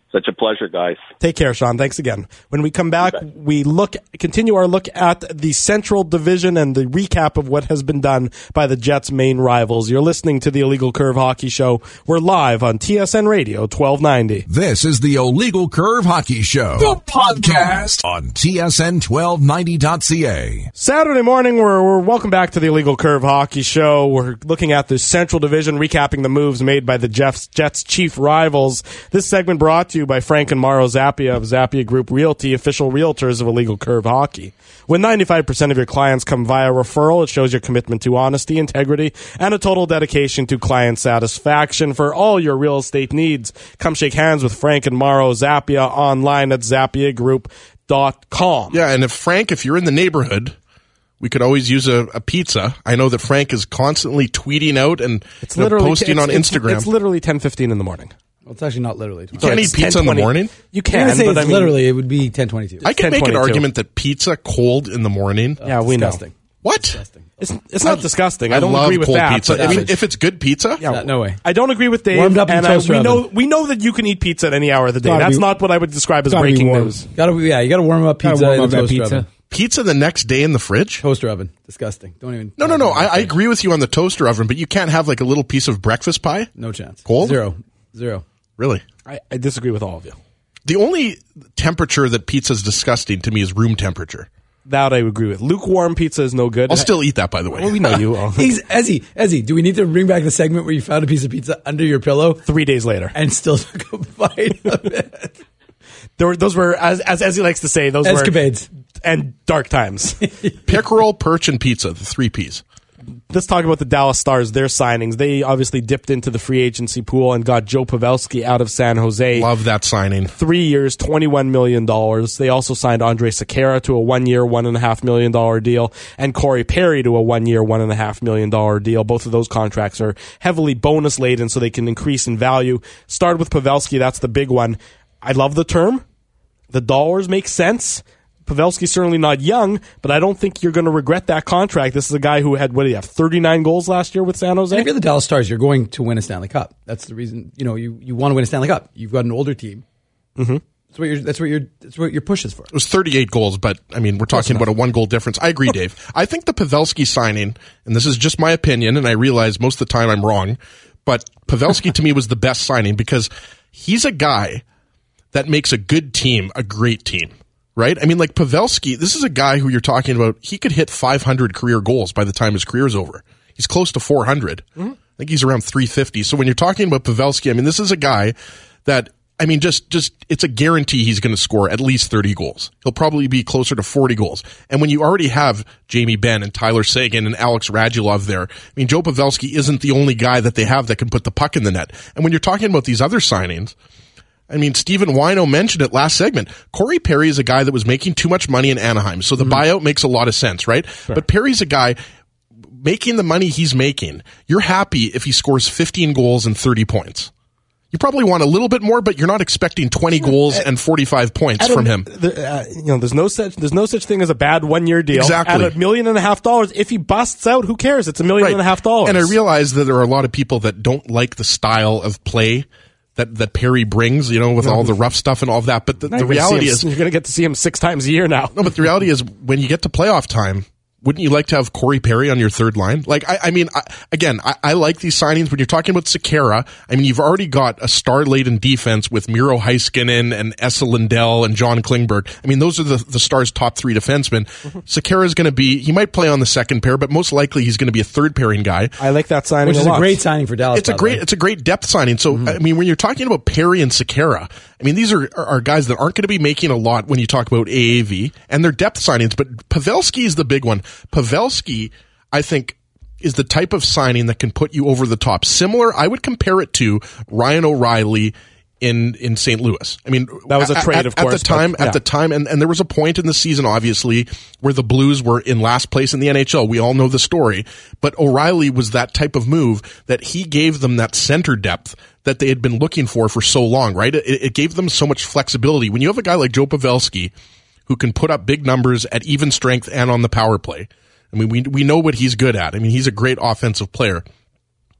Such a pleasure, guys. Take care, Sean. Thanks again. When we come back, we look continue our look at the Central Division and the recap of what has been done by the Jets' main rivals. You're listening to the Illegal Curve Hockey Show. We're live on T S N Radio twelve ninety. This is the Illegal Curve Hockey Show, the podcast on T S N twelve ninety dot C A. Saturday morning, we're, we're welcome back to the Illegal Curve Hockey Show. We're looking at the Central Division, recapping the moves made by the Jets, Jets' chief rivals. This segment brought to you by Frank and Mauro Zappia of Zappia Group Realty, official realtors of Illegal Curve Hockey. When ninety-five percent of your clients come via referral, it shows your commitment to honesty, integrity, and a total dedication to client satisfaction. For all your real estate needs, come shake hands with Frank and Mauro Zappia online at zappia group dot com. Yeah, and if Frank, if you're in the neighborhood, we could always use a, a pizza. I know that Frank is constantly tweeting out and it's you know, literally posting it's, on it's, Instagram. It's literally ten fifteen in the morning. Well, it's actually not literally. You can't eat pizza in the morning? You can, say but I mean, literally, it would be ten twenty-two. I can make an ten twenty-two. argument that pizza cold in the morning. Oh, yeah, we disgusting. know. What? Disgusting. It's, it's not I, disgusting. I, I don't love agree with cold that. pizza. But I mean, it's- if it's good pizza, yeah, no, no way. I don't agree with Dave. Warmed up in and the I, toaster we know oven. we know that you can eat pizza at any hour of the day. Gotta That's be- not what I would describe as gotta be breaking warm. news. Gotta, yeah, you got to warm up Gotta pizza warm in up the that toaster pizza. oven. pizza the next day in the fridge? Toaster oven, disgusting. Don't even. No, no, no. I, I agree with you on the toaster oven, but you can't have like a little piece of breakfast pie? No chance. Cold? Zero, zero. Really? I, I disagree with all of you. The only temperature that pizza is disgusting to me is room temperature. That I agree with. Lukewarm pizza is no good. I'll still eat that, by the way. Well, we know you. Oh. He's Ezzy. Ezzy, do we need to bring back the segment where you found a piece of pizza under your pillow Three days later. and still took a bite of it? There were, those were, as, as as he likes to say, those Escapades. were and dark times. Pickerel, perch, and pizza, the three Ps. Let's talk about the Dallas Stars, their signings. They obviously dipped into the free agency pool and got Joe Pavelski out of San Jose. Love that signing. Three years, twenty-one million dollars. They also signed Andre Sekera to a one-year, one point five million dollars deal, and Corey Perry to a one-year, one point five million dollars deal. Both of those contracts are heavily bonus-laden, so they can increase in value. Start with Pavelski. That's the big one. I love the term. The dollars make sense. Pavelski's certainly not young, but I don't think you're going to regret that contract. This is a guy who had, what do you have, thirty-nine goals last year with San Jose? And if you're the Dallas Stars, you're going to win a Stanley Cup. That's the reason. You know, you, you want to win a Stanley Cup. You've got an older team. Mm-hmm. That's what your that's what your that's what your push is for. It was thirty-eight goals, but I mean, we're talking about a one goal difference. I agree, Dave. I think the Pavelski signing, and this is just my opinion, and I realize most of the time I'm wrong, but Pavelski to me was the best signing because he's a guy that makes a good team a great team. Right? I mean, like Pavelski, this is a guy who you're talking about, he could hit five hundred career goals by the time his career is over. He's close to four hundred. Mm-hmm. I think he's around three fifty. So when you're talking about Pavelski, I mean, this is a guy that, I mean, just, just, it's a guarantee he's going to score at least thirty goals. He'll probably be closer to forty goals. And when you already have Jamie Benn and Tyler Seguin and Alex Radulov there, I mean, Joe Pavelski isn't the only guy that they have that can put the puck in the net. And when you're talking about these other signings, I mean, Stephen Wino mentioned it last segment. Corey Perry is a guy that was making too much money in Anaheim, so the mm-hmm. buyout makes a lot of sense, right? Sure. But Perry's a guy making the money he's making. You're happy if he scores fifteen goals and thirty points. You probably want a little bit more, but you're not expecting twenty goals at, and forty-five points from him. The, uh, you know, there's no such there's no such thing as a bad one year deal. Exactly. At a million and a half dollars, if he busts out, who cares? It's a million right. and a half dollars. And I realize that there are a lot of people that don't like the style of play that, that Perry brings, you know, with no. all the rough stuff and all of that. But the, the reality him, is, you're going to get to see him six times a year now. No, but the reality is, when you get to playoff time, wouldn't you like to have Corey Perry on your third line? Like, I, I mean, I, again, I, I like these signings. When you're talking about Sekera, I mean, you've already got a star-laden defense with Miro Heiskanen and Esa Lindell and John Klingberg. I mean, those are the, the Stars' top three defensemen. Mm-hmm. Sekera is going to be, he might play on the second pair, but most likely he's going to be a third-pairing guy. I like that signing Which a is lot. a great signing for Dallas. It's a great, it's a great depth signing. So, mm-hmm. I mean, when you're talking about Perry and Sekera, I mean, these are, are, are guys that aren't going to be making a lot when you talk about A A V, and they're depth signings, but Pavelski is the big one. Pavelski, I think, is the type of signing that can put you over the top. Similar, I would compare it to Ryan O'Reilly in, in Saint Louis. I mean, that was a trade, at, of course. At the time, but, yeah. at the time, and, and there was a point in the season, obviously, where the Blues were in last place in the N H L. We all know the story. But O'Reilly was that type of move that he gave them that center depth that they had been looking for for so long, right? It, it gave them so much flexibility. When you have a guy like Joe Pavelski who can put up big numbers at even strength and on the power play, I mean, we we know what he's good at. I mean, he's a great offensive player.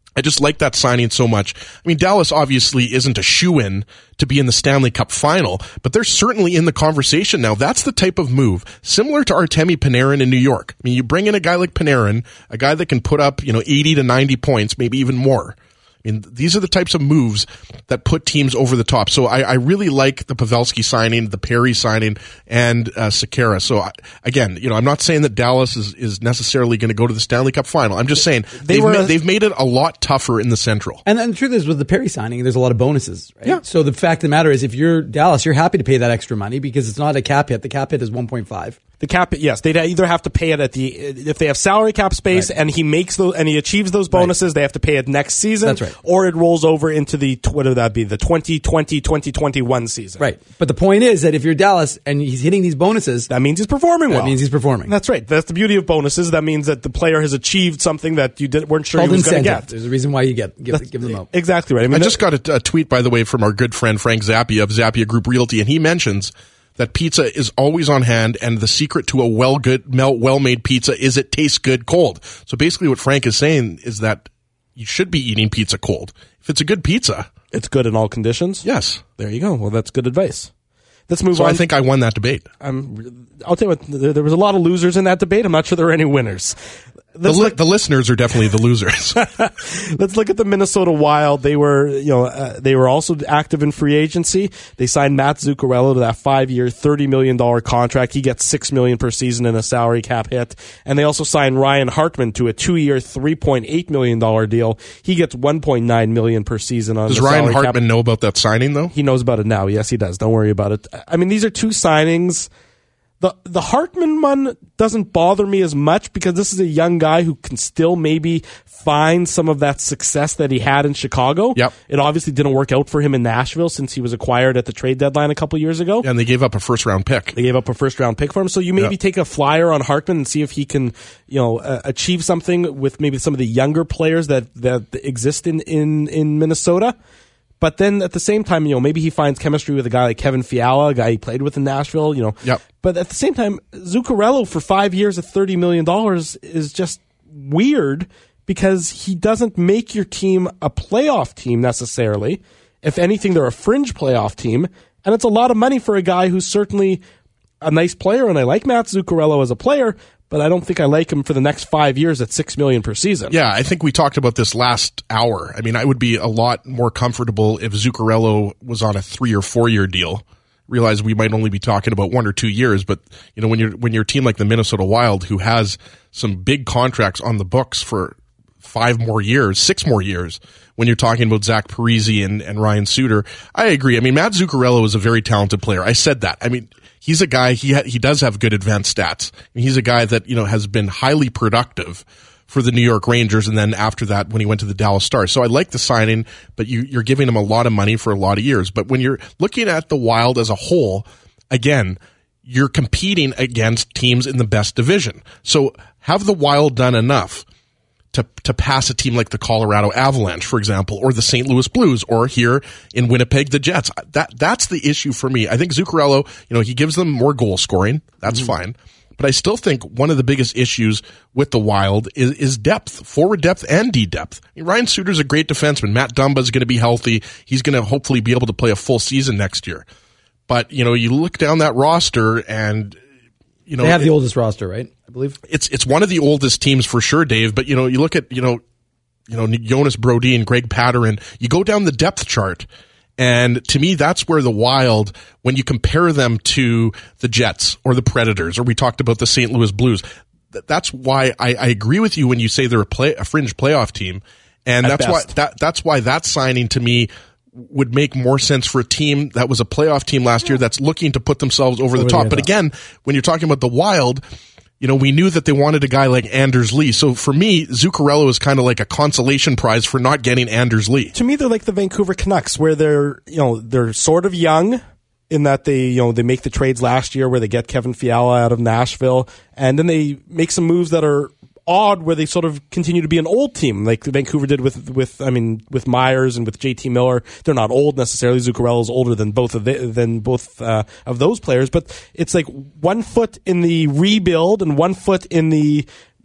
I just like that signing so much. I mean, Dallas obviously isn't a shoo-in to be in the Stanley Cup final, but they're certainly in the conversation now. That's the type of move, similar to Artemi Panarin in New York. I mean, you bring in a guy like Panarin, a guy that can put up, you know, eighty to ninety points, maybe even more. I mean, these are the types of moves that put teams over the top. So I, I really like the Pavelski signing, the Perry signing, and uh, Sekera. So I, again, you know, I'm not saying that Dallas is, is necessarily going to go to the Stanley Cup final. I'm just saying They they've, were ma- a- they've made it a lot tougher in the Central. And then the truth is, with the Perry signing, there's a lot of bonuses, right? Yeah. So the fact of the matter is, if you're Dallas, you're happy to pay that extra money because it's not a cap hit. The cap hit is one point five. The cap, yes, they'd either have to pay it at the if they have salary cap space Right. and he makes those and he achieves those bonuses, they have to pay it next season. That's right. Or it rolls over into the what would that be? The twenty twenty twenty twenty-one season. Right. But the point is that if you're Dallas and he's hitting these bonuses, That means he's performing well. that means he's performing. That's right. That's the beauty of bonuses. That means that the player has achieved something that you did, weren't sure he called was going to incentive. get. There's a reason why you get give, give them out. Exactly right. I mean, I just got a, a tweet, by the way, from our good friend Frank Zappia of Zappia Group Realty, and he mentions that pizza is always on hand, and the secret to a well good, well-made pizza is it tastes good cold. So basically what Frank is saying is that you should be eating pizza cold. If it's a good pizza, it's good in all conditions. yes. There you go. Well, that's good advice. Let's move So on. I think I won that debate. I'm, I'll tell you what, there, there was a lot of losers in that debate. I'm not sure there are any winners. The, li- the listeners are definitely the losers. Let's look at the Minnesota Wild. They were, you know, uh, they were also active in free agency. They signed Matt Zuccarello to that five-year, thirty million dollars contract. He gets six million dollars per season in a salary cap hit. And they also signed Ryan Hartman to a two-year, three point eight million dollars deal. He gets one point nine million dollars per season on Does the Ryan salary cap. Hartman know about that signing, though? He knows about it now. Yes, he does. Don't worry about it. I mean, these are two signings. The the Hartman one doesn't bother me as much because this is a young guy who can still maybe find some of that success that he had in Chicago. Yep. It obviously didn't work out for him in Nashville since he was acquired at the trade deadline a couple years ago. And they gave up a first-round pick. They gave up a first round pick for him. So you maybe Yep. take a flyer on Hartman and see if he can, you know, uh, achieve something with maybe some of the younger players that, that exist in, in, in Minnesota. But then at the same time, you know, maybe he finds chemistry with a guy like Kevin Fiala, a guy he played with in Nashville, you know. Yep. But at the same time, Zuccarello for five years at thirty million dollars is just weird because he doesn't make your team a playoff team necessarily. If anything, they're a fringe playoff team. And it's a lot of money for a guy who's certainly a nice player. And I like Matt Zuccarello as a player, but I don't think I like him for the next five years at six million dollars per season. Yeah, I think we talked about this last hour. I mean, I would be a lot more comfortable if Zuccarello was on a three or four year deal. Realize we might only be talking about one or two years, but you know, when you're when you're a team like the Minnesota Wild, who has some big contracts on the books for five more years, six more years, when you're talking about Zach Parise and, and Ryan Suter, I agree. I mean, Matt Zuccarello is a very talented player. I said that. I mean, he's a guy, he ha- he does have good advanced stats. And he's a guy that, you know, has been highly productive for the New York Rangers, and then after that when he went to the Dallas Stars. So I like the signing, but you, you're giving him a lot of money for a lot of years. But when you're looking at the Wild as a whole, again, you're competing against teams in the best division. So have the Wild done enough to to pass a team like the Colorado Avalanche, for example, or the Saint Louis Blues, or here in Winnipeg, the Jets? That that's the issue for me. I think Zuccarello, you know, he gives them more goal scoring. That's mm-hmm. fine. But I still think one of the biggest issues with the Wild is, is depth, forward depth and D depth. I mean, Ryan Suter's a great defenseman. Matt Dumba is going to be healthy. He's going to hopefully be able to play a full season next year. But, you know, you look down that roster and, you know. They have it, the oldest roster, right? I believe. It's it's one of the oldest teams for sure, Dave. But, you know, you look at, you know, you know, Jonas Brodin, Greg Patterin, you go down the depth chart. And to me, that's where the Wild, when you compare them to the Jets or the Predators, or we talked about the Saint Louis Blues, that's why I, I agree with you when you say they're a, play, a fringe playoff team. And At that's best. why that that's why that signing to me would make more sense for a team that was a playoff team last year that's looking to put themselves over the Over top. the But top. again, when you're talking about the Wild, you know, we knew that they wanted a guy like Anders Lee. So for me, Zuccarello is kind of like a consolation prize for not getting Anders Lee. To me, they're like the Vancouver Canucks, where they're, you know, they're sort of young in that they, you know, they make the trades last year where they get Kevin Fiala out of Nashville, and then they make some moves that are odd where they sort of continue to be an old team like Vancouver did with, with I mean, with Myers and with J T Miller. They're not old necessarily. Zuccarello is older than both of the, than both uh, of those players, but it's like one foot in the rebuild and one foot in the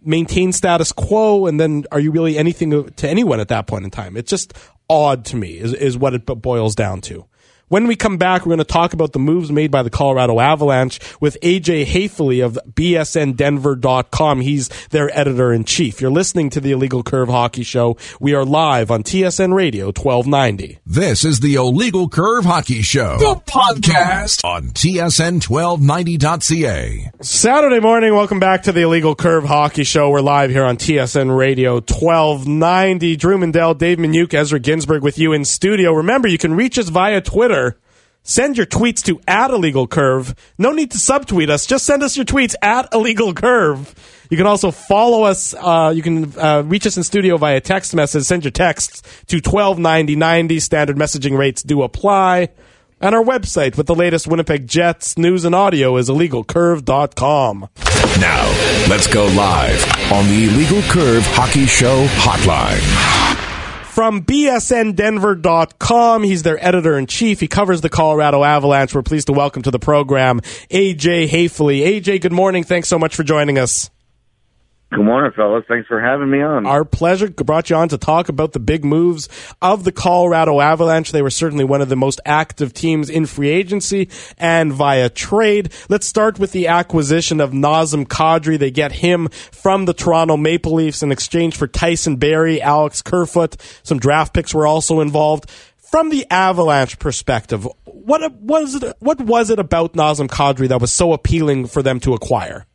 maintain status quo, and then are you really anything to anyone at that point in time? It's just odd to me, is, is what it boils down to. When we come back, we're going to talk about the moves made by the Colorado Avalanche with A J Haefele of B S N Denver dot com. He's their editor-in-chief. You're listening to the Illegal Curve Hockey Show. We are live on T S N Radio twelve ninety. This is the Illegal Curve Hockey Show, the podcast on T S N twelve ninety dot C A. Saturday morning, welcome back to the Illegal Curve Hockey Show. We're live here on T S N Radio twelve ninety. Drew Mandel, Dave Minuk, Ezra Ginsburg with you in studio. Remember, you can reach us via Twitter. Send your tweets to at Illegal Curve. No need to subtweet us. Just send us your tweets at Illegal Curve. You can also follow us. Uh, you can uh, reach us in studio via text message. Send your texts to twelve ninety ninety. Standard messaging rates do apply. And our website with the latest Winnipeg Jets news and audio is illegal curve dot com. Now, let's go live on the Illegal Curve Hockey Show hotline. From B S N Denver dot com, he's their editor-in-chief. He covers the Colorado Avalanche. We're pleased to welcome to the program A J Haefele. A J, good morning. Thanks so much for joining us. Good morning, fellas. Thanks for having me on. Our pleasure. Brought you on to talk about the big moves of the Colorado Avalanche. They were certainly one of the most active teams in free agency and via trade. Let's start with the acquisition of Nazem Kadri. They get him from the Toronto Maple Leafs in exchange for Tyson Barrie, Alex Kerfoot. Some draft picks were also involved. From the Avalanche perspective, what was it, what was it about Nazem Kadri that was so appealing for them to acquire?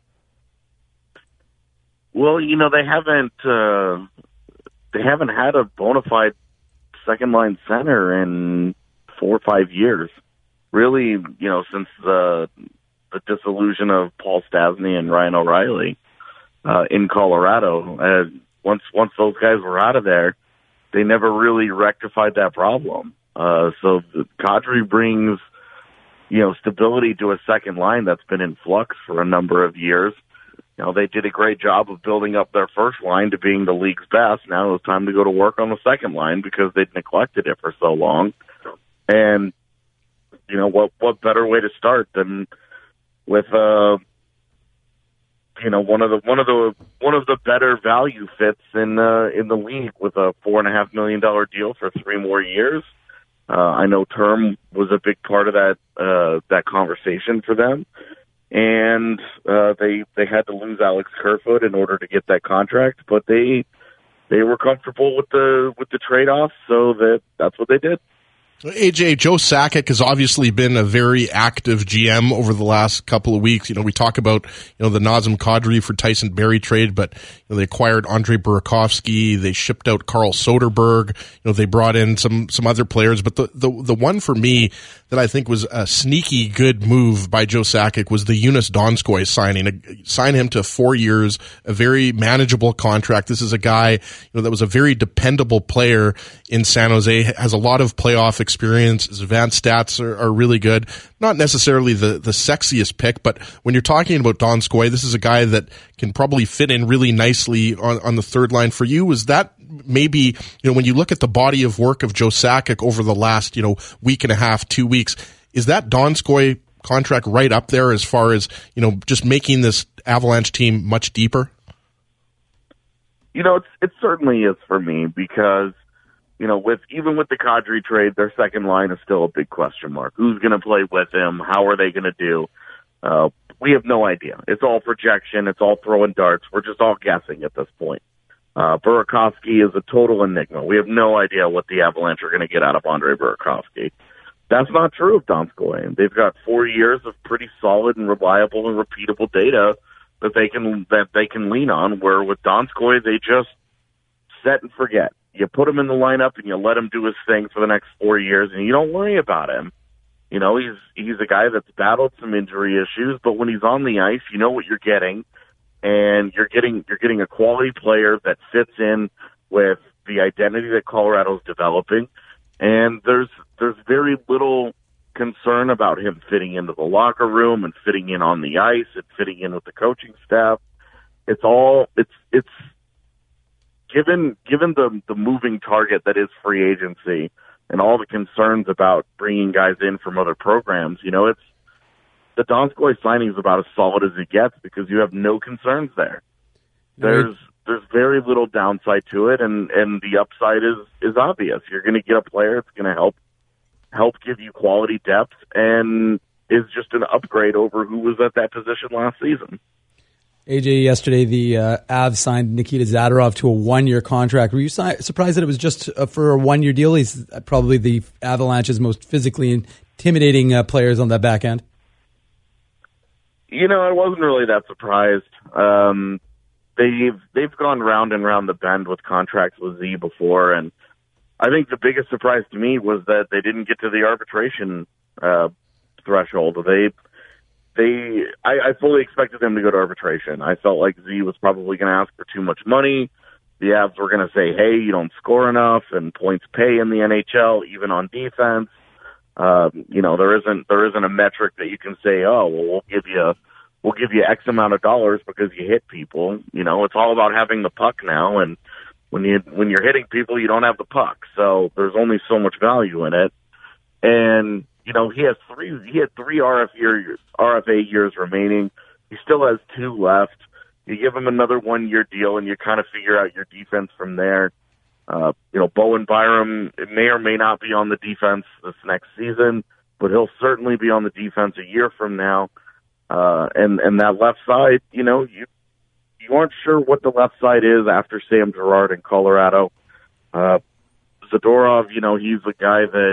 Well, you know, they haven't uh, they haven't had a bona fide second line center in four or five years. Really, you know, since the the dissolution of Paul Stastny and Ryan O'Reilly uh, in Colorado. Uh, once once those guys were out of there, they never really rectified that problem. Uh, so the, Kadri brings, you know, stability to a second line that's been in flux for a number of years. You know, they did a great job of building up their first line to being the league's best. Now it's time to go to work on the second line because they'd neglected it for so long. And, you know, what what better way to start than with, uh, you know, one of the one of the one of the better value fits in uh, in the league with a four and a half million dollar deal for three more years. Uh, I know term was a big part of that uh, that conversation for them. And uh, they they had to lose Alex Kerfoot in order to get that contract, but they they were comfortable with the with the trade off, so that that's what they did. A J, Joe Sakic has obviously been a very active G M over the last couple of weeks. You know, we talk about, you know, the Nazem Kadri for Tyson Barrie trade, but you know, they acquired Andre Burakovsky. They shipped out Carl Soderberg. You know, they brought in some, some other players, but the, the, the one for me that I think was a sneaky good move by Joe Sakic was the Joonas Donskoi signing. A, sign him to four years, a very manageable contract. This is a guy, you know, that was a very dependable player in San Jose, has a lot of playoff experience. His advanced stats are, are really good. Not necessarily the, the sexiest pick, but when you're talking about Donskoi, this is a guy that can probably fit in really nicely on, on the third line for you. Is that maybe, you know, when you look at the body of work of Joe Sakic over the last, you know, week and a half, two weeks, is that Donskoi contract right up there as far as, you know, just making this Avalanche team much deeper? You know, it's, it certainly is for me because, you know, with even with the Kadri trade, their second line is still a big question mark. Who's going to play with him? How are they going to do? Uh, we have no idea. It's all projection. It's all throwing darts. We're just all guessing at this point. Uh, Burakovsky is a total enigma. We have no idea what the Avalanche are going to get out of Andre Burakovsky. That's not true of Donskoi. They've got four years of pretty solid and reliable and repeatable data that they can that they can lean on. Where with Donskoi, they just set and forget. You put him in the lineup and you let him do his thing for the next four years, and you don't worry about him. You know, he's he's a guy that's battled some injury issues, but when he's on the ice, you know what you're getting, and you're getting you're getting a quality player that fits in with the identity that Colorado's developing. And there's there's very little concern about him fitting into the locker room and fitting in on the ice and fitting in with the coaching staff. It's all it's it's. Given given the the moving target that is free agency and all the concerns about bringing guys in from other programs, you know, it's the Donskoi signing is about as solid as it gets because you have no concerns there. There's there's very little downside to it, and, and the upside is, is obvious. You're going to get a player that's going to help help give you quality depth and is just an upgrade over who was at that position last season. A J, yesterday the uh, Avs signed Nikita Zadorov to a one-year contract. Were you si- surprised that it was just uh, for a one-year deal? He's probably the Avalanche's most physically intimidating uh, players on that back end. You know, I wasn't really that surprised. Um, they've they've gone round and round the bend with contracts with Z before, and I think the biggest surprise to me was that they didn't get to the arbitration uh, threshold. They they I, I fully expected them to go to arbitration. I felt like Z was probably going to ask for too much money. The Avs were going to say, "Hey, you don't score enough," and points pay in the N H L, even on defense. Um, you know, there isn't there isn't a metric that you can say, "Oh, well, we'll give you we'll give you X amount of dollars because you hit people." You know, it's all about having the puck now, and when you when you're hitting people, you don't have the puck, so there's only so much value in it. And you know, he has three he had three R F years R F A years remaining. He still has two left. You give him another one year deal, and you kind of figure out your defense from there. Uh, you know, Bowen Byram may or may not be on the defense this next season, but he'll certainly be on the defense a year from now. Uh, and, and that left side, you know, you, you aren't sure what the left side is after Sam Girard in Colorado. Uh, Zadorov, you know, he's a guy that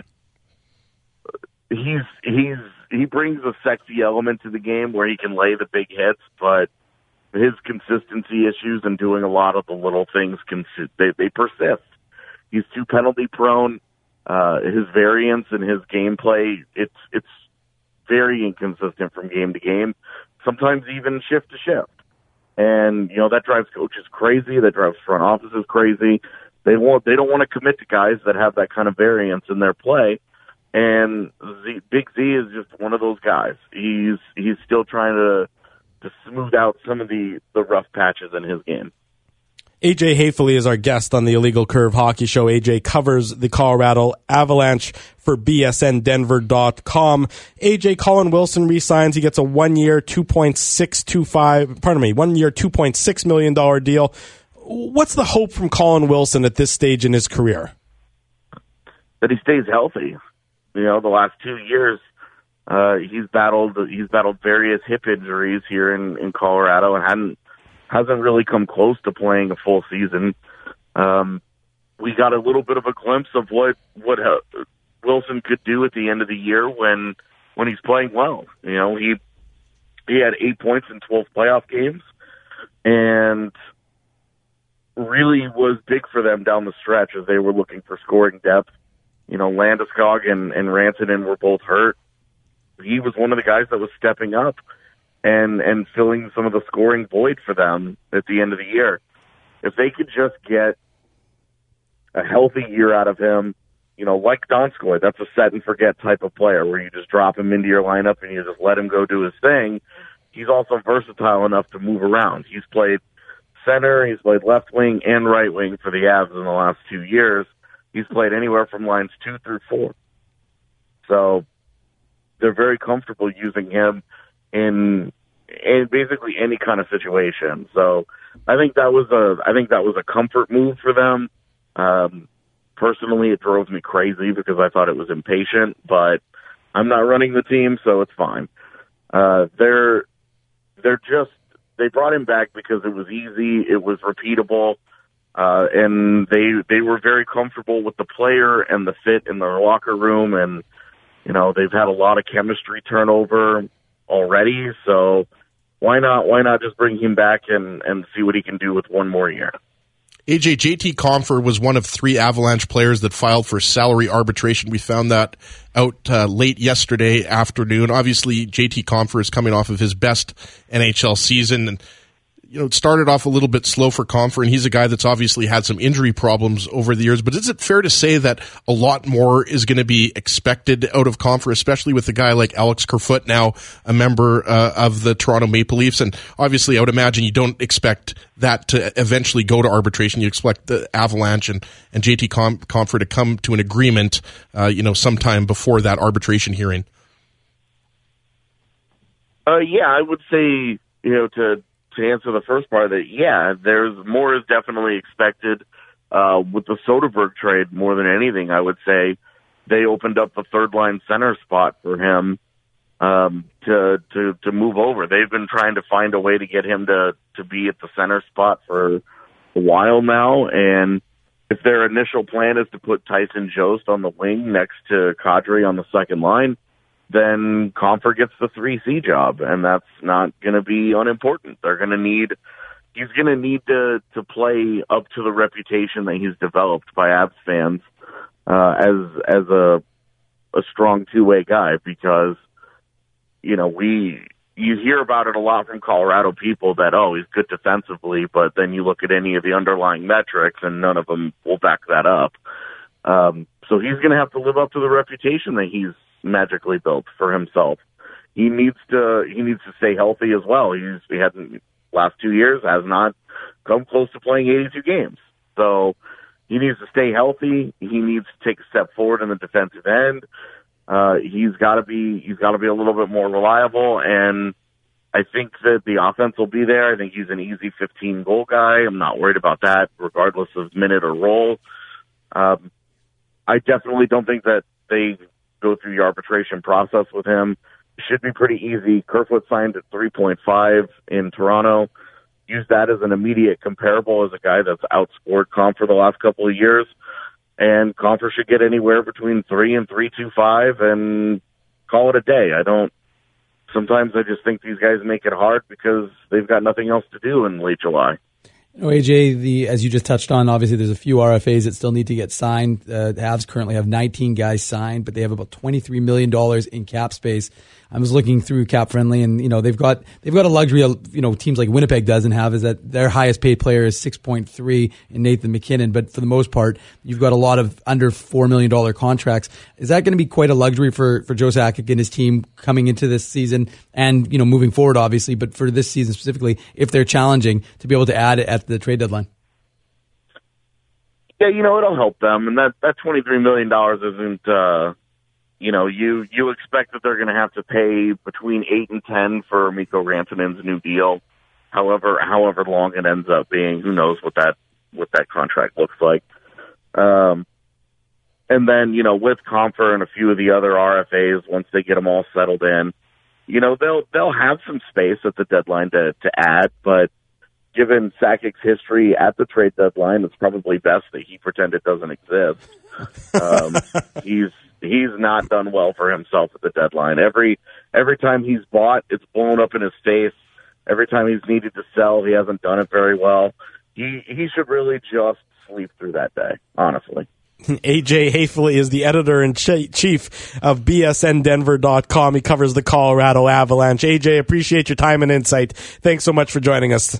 he's, he's, he brings a sexy element to the game where he can lay the big hits, but his consistency issues and doing a lot of the little things, can they, they persist. He's too penalty prone. Uh, his variance and his gameplay, it's it's very inconsistent from game to game, sometimes even shift to shift. And, you know, that drives coaches crazy. That drives front offices crazy. They won't, they don't want to commit to guys that have that kind of variance in their play. And Z, Big Z is just one of those guys. He's he's still trying to to smooth out some of the, the rough patches in his game. A J Hayfley is our guest on the Illegal Curve Hockey Show. A J covers the Colorado Avalanche for B S N Denver dot com. A J, Colin Wilson re-signs. He gets a one-year, two point six two five, pardon me, one-year, two point six million dollars deal. What's the hope from Colin Wilson at this stage in his career? That he stays healthy. You know, the last two years, Uh, he's battled he's battled various hip injuries here in, in Colorado and hadn't hasn't really come close to playing a full season. Um, we got a little bit of a glimpse of what what uh, Wilson could do at the end of the year when when he's playing well. You know, he he had eight points in twelve playoff games, and really was big for them down the stretch as they were looking for scoring depth. You know, Landeskog and, and Rantanen were both hurt. He was one of the guys that was stepping up and, and filling some of the scoring void for them at the end of the year. If they could just get a healthy year out of him, you know, like Donskoy, that's a set and forget type of player where you just drop him into your lineup and you just let him go do his thing. He's also versatile enough to move around. He's played center, he's played left wing and right wing for the Avs in the last two years. He's played anywhere from lines two through four. So they're very comfortable using him in in basically any kind of situation. So I think that was a I think that was a comfort move for them. Um, personally, it drove me crazy because I thought it was impatient, but I'm not running the team, so it's fine. Uh, they're they're just they brought him back because it was easy, it was repeatable, uh, and they they were very comfortable with the player and the fit in their locker room. And you know, they've had a lot of chemistry turnover already, so why not why not just bring him back and, and see what he can do with one more year? A J, J T Compher was one of three Avalanche players that filed for salary arbitration. We found that out uh, late yesterday afternoon. Obviously, J T Compher is coming off of his best N H L season, and you know, it started off a little bit slow for Compher, and he's a guy that's obviously had some injury problems over the years. But is it fair to say that a lot more is going to be expected out of Compher, especially with a guy like Alex Kerfoot, now a member uh, of the Toronto Maple Leafs? And obviously, I would imagine you don't expect that to eventually go to arbitration. You expect the Avalanche and, and J T Com- Compher to come to an agreement, uh, you know, sometime before that arbitration hearing. Uh, yeah, I would say, you know, to to answer the first part of it, yeah, there's more is definitely expected. Uh, with the Soderberg trade, more than anything, I would say they opened up the third line center spot for him um, to to to move over. They've been trying to find a way to get him to to be at the center spot for a while now, and if their initial plan is to put Tyson Jost on the wing next to Kadri on the second line, then Compher gets the three C job, and that's not going to be unimportant. They're going to need, he's going to need to to play up to the reputation that he's developed by Avs fans uh, as as a a strong two way guy, because you know we you hear about it a lot from Colorado people that oh he's good defensively, but then you look at any of the underlying metrics and none of them will back that up. Um, so he's going to have to live up to the reputation that he's magically built for himself. He needs to he needs to stay healthy as well. He's he hadn't last two years has not come close to playing eighty-two games. So he needs to stay healthy. He needs to take a step forward in the defensive end. Uh, he's got to be he's got to be a little bit more reliable, and I think that the offense will be there. I think he's an easy fifteen goal guy. I'm not worried about that, regardless of minute or role. Um, I definitely don't think that they go through the arbitration process with him. It should be pretty easy. Kerfoot signed at three point five in Toronto. Use that as an immediate comparable as a guy that's outscored Compher the last couple of years. And Compher should get anywhere between three and three two five and call it a day. I don't. Sometimes I just think these guys make it hard because they've got nothing else to do in late July. You know, A J, the as you just touched on, obviously there's a few R F As that still need to get signed. Uh, the Habs currently have nineteen guys signed, but they have about twenty-three million dollars in cap space. I was looking through Cap Friendly, and you know they've got they've got a luxury of, you know teams like Winnipeg doesn't have, is that their highest paid player is six point three in Nathan McKinnon, but for the most part you've got a lot of under four million dollar contracts. Is that going to be quite a luxury for for Joe Sakic and his team coming into this season, and you know moving forward obviously, but for this season specifically, if they're challenging, to be able to add it at the trade deadline? Yeah, you know it'll help them, and that that twenty-three million dollars isn't. Uh... You know, you, you expect that they're going to have to pay between eight and ten for Mikko Rantanen's new deal. However, however long it ends up being, who knows what that what that contract looks like. Um, and then, you know, with Compher and a few of the other R F As, once they get them all settled in, you know, they'll they'll have some space at the deadline to to add. But given Sakic's history at the trade deadline, it's probably best that he pretend it doesn't exist. Um, he's He's not done well for himself at the deadline. Every every time he's bought, it's blown up in his face. Every time he's needed to sell, he hasn't done it very well. He he should really just sleep through that day, honestly. A J Haefele is the editor-in-chief of B S N Denver dot com. He covers the Colorado Avalanche. A J, appreciate your time and insight. Thanks so much for joining us.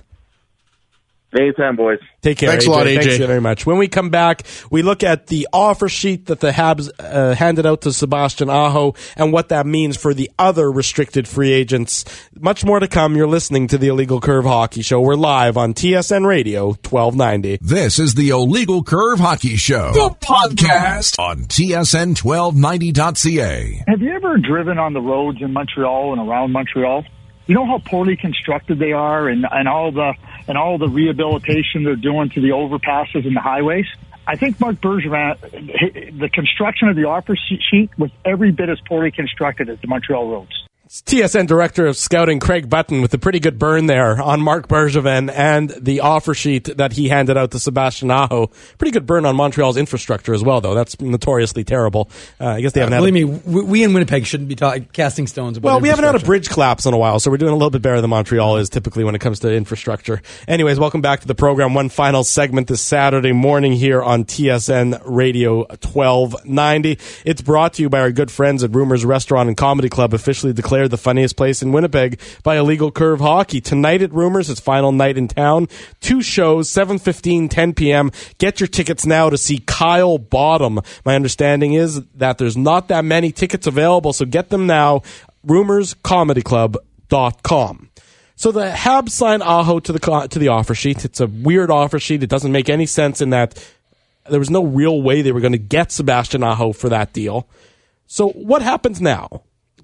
Anytime, boys. Take care. Thanks A J. a lot, A J. Thanks very much. When we come back, we look at the offer sheet that the Habs uh, handed out to Sebastian Aho and what that means for the other restricted free agents. Much more to come. You're listening to the Illegal Curve Hockey Show. We're live on T S N Radio twelve ninety. This is the Illegal Curve Hockey Show, the podcast on T S N twelve ninety dot C A. Have you ever driven on the roads in Montreal and around Montreal? You know how poorly constructed they are, and, and all the and all the rehabilitation they're doing to the overpasses and the highways? I think Marc Bergevin, the construction of the offer sheet was every bit as poorly constructed as the Montreal roads. It's T S N Director of Scouting Craig Button with a pretty good burn there on Marc Bergevin and the offer sheet that he handed out to Sebastian Aho. Pretty good burn on Montreal's infrastructure as well, though. That's notoriously terrible. Uh, I guess they haven't uh, had. Believe a- me, we in Winnipeg shouldn't be ta- casting stones about. Well, we haven't had a bridge collapse in a while, so we're doing a little bit better than Montreal is typically when it comes to infrastructure. Anyways, welcome back to the program. One final segment this Saturday morning here on T S N Radio twelve ninety. It's brought to you by our good friends at Rumors Restaurant and Comedy Club, officially declared the funniest place in Winnipeg by Illegal Curve Hockey. Tonight at Rumors, its final night in town. Two shows, seven fifteen, ten p.m. Get your tickets now to see Kyle Bottom. My understanding is that there's not that many tickets available, so get them now. rumors comedy club dot com. So the Habs signed Aho to the to the offer sheet. It's a weird offer sheet. It doesn't make any sense in that there was no real way they were going to get Sebastian Aho for that deal. So what happens now?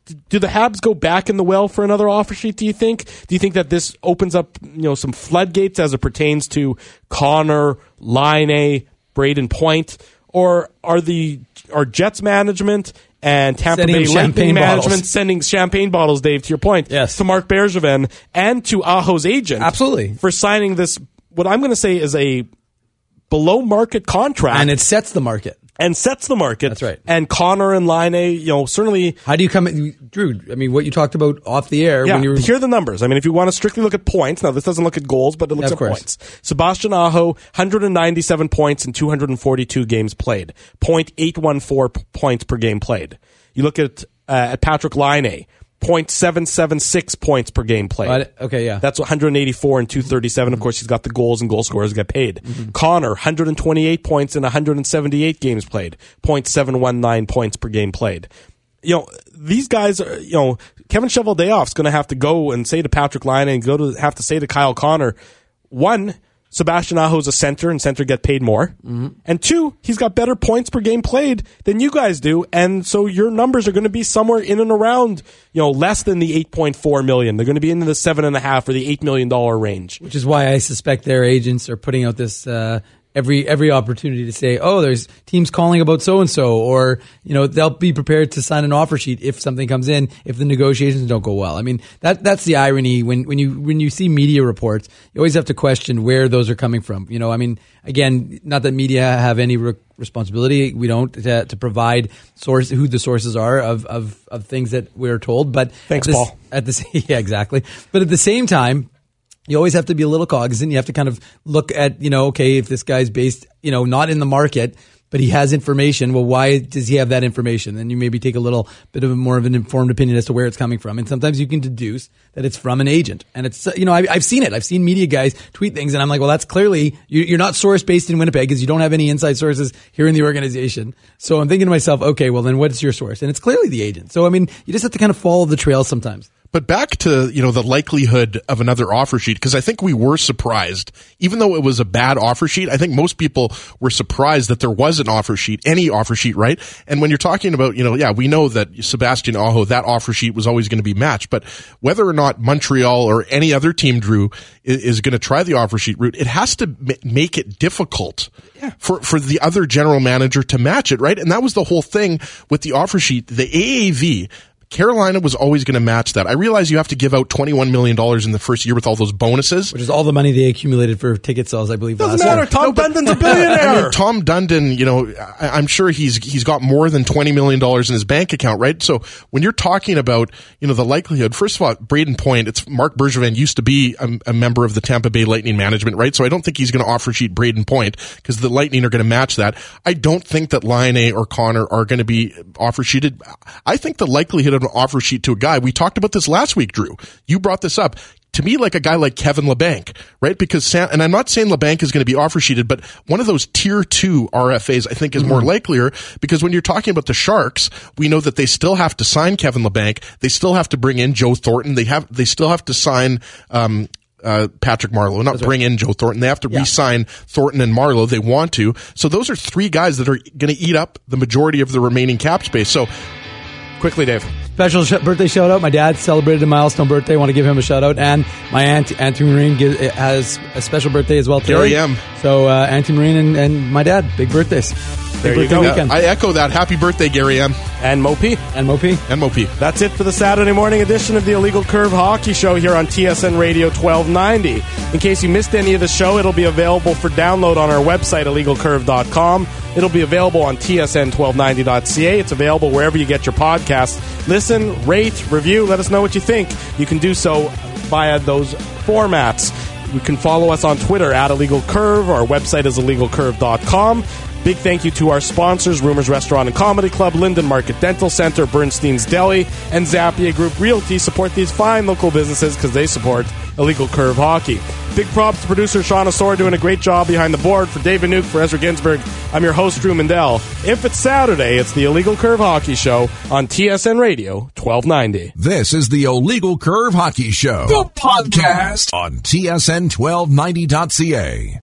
do the Habs go back in the well for another offer sheet, do you think? Do you think that this opens up, you know, some floodgates as it pertains to Connor, Laine, Braden Point? Or are the are Jets management and Tampa Sending Bay Lightning management bottles. sending champagne bottles, Dave, to your point, yes. to Mark Bergevin and to Aho's agent? Absolutely. For signing this, what I'm going to say is a below-market contract. And it sets the market. And sets the market. That's right. And Connor and Laine, you know, certainly... How do you come... in, Drew, I mean, what you talked about off the air... Yeah, when you were, here are the numbers. I mean, if you want to strictly look at points, now this doesn't look at goals, but it looks Yeah, at of course. points. Sebastian Aho, one hundred ninety-seven points in two hundred forty-two games played. point eight one four p- points per game played. You look at uh, at Patrick Laine, point seven seven six points per game played. Uh, okay, yeah. That's one hundred eighty-four and two thirty-seven. Of course, he's got the goals and goal scorers get paid. Mm-hmm. Connor, one hundred twenty-eight points in one hundred seventy-eight games played. point seven one nine points per game played. You know, these guys are, you know, Kevin Cheveldayoff's going to have to go and say to Patrick Laine and go to have to say to Kyle Connor, one, Sebastian Aho's a center, and center get paid more. Mm-hmm. And two, he's got better points per game played than you guys do, and so your numbers are going to be somewhere in and around, you know, less than the eight point four million. They're going to be in the seven and a half or the eight million dollar range. Which is why I suspect their agents are putting out this uh, every every opportunity to say, oh, there's teams calling about so and so, or you know, they'll be prepared to sign an offer sheet if something comes in if the negotiations don't go well. I mean, that that's the irony when when you when you see media reports, you always have to question where those are coming from. You know, I mean, again, not that media have any re- responsibility, we don't to, to provide source who the sources are of of of things that we're told, but Thanks, at this, Paul. At the yeah, exactly. But at the same time, you always have to be a little cognizant. You have to kind of look at, you know, okay, if this guy's based, you know, not in the market, but he has information. Well, why does he have that information? Then you maybe take a little bit of a more of an informed opinion as to where it's coming from. And sometimes you can deduce that it's from an agent. And it's, you know, I, I've seen it. I've seen media guys tweet things and I'm like, well, that's clearly, you, you're not source based in Winnipeg because you don't have any inside sources here in the organization. So I'm thinking to myself, okay, well then what's your source? And it's clearly the agent. So, I mean, you just have to kind of follow the trail sometimes. But back to, you know, the likelihood of another offer sheet, because I think we were surprised, even though it was a bad offer sheet, I think most people were surprised that there was an offer sheet, any offer sheet, right? And when you're talking about, you know, yeah, we know that Sebastian Aho, that offer sheet was always going to be matched, but whether or not Montreal or any other team, Drew, is, is going to try the offer sheet route, it has to m- make it difficult yeah. for, for the other general manager to match it, right? And that was the whole thing with the offer sheet, the A A V. Carolina was always going to match that. I realize you have to give out twenty-one million dollars in the first year with all those bonuses. Which is all the money they accumulated for ticket sales, I believe. Doesn't last matter. year. Tom No, but- Dundon's a billionaire. I mean, Tom Dundon, you know, I, I'm sure he's he's got more than twenty million dollars in his bank account, right? So when you're talking about, you know, the likelihood, first of all, Braden Point, it's Mark Bergevin used to be a, a member of the Tampa Bay Lightning management, right? So I don't think he's going to offer sheet Braden Point because the Lightning are going to match that. I don't think that Laine or Connor are going to be offer sheeted. I think the likelihood of an offer sheet to a guy, we talked about this last week, Drew. You brought this up. To me, like a guy like Kevin Labanc, right? Because Sam, and I'm not saying Labanc is going to be offer sheeted, but one of those tier two R F As I think is more likelier because when you're talking about the Sharks, we know that they still have to sign Kevin Labanc. They still have to bring in Joe Thornton. They have, they still have to sign, um, Uh, Patrick Marleau, not That's bring right. in Joe Thornton. They have to yeah. re-sign Thornton and Marleau. They want to. So those are three guys that are going to eat up the majority of the remaining cap space. So quickly, Dave. Special sh- birthday shout out. My dad celebrated a milestone birthday. I want to give him a shout out. And my aunt, Auntie Marine, gives, has a special birthday as well today. Gary M. So, uh, Auntie Marine and, and my dad, big birthdays. Big There you birthday go. weekend. I echo that. Happy birthday, Gary M. And Mopey. And Mopey. And Mopey. That's it for the Saturday morning edition of the Illegal Curve Hockey Show here on T S N Radio twelve ninety. In case you missed any of the show, it'll be available for download on our website, illegal curve dot com. It'll be available on T S N twelve ninety dot C A. It's available wherever you get your podcasts. Listen, rate, review, let us know what you think. You can do so via those formats. You can follow us on Twitter at Illegal Curve. Our website is illegal curve dot com. Big thank you to our sponsors, Rumors Restaurant and Comedy Club, Linden Market Dental Center, Bernstein's Deli, and Zappia Group Realty. Support these fine local businesses because they support Illegal Curve Hockey. Big props to producer Sean Asor doing a great job behind the board. For David Nuke, for Ezra Ginsburg, I'm your host, Drew Mandel. If it's Saturday, it's the Illegal Curve Hockey Show on T S N Radio twelve ninety. This is the Illegal Curve Hockey Show, the podcast on T S N twelve ninety dot C A.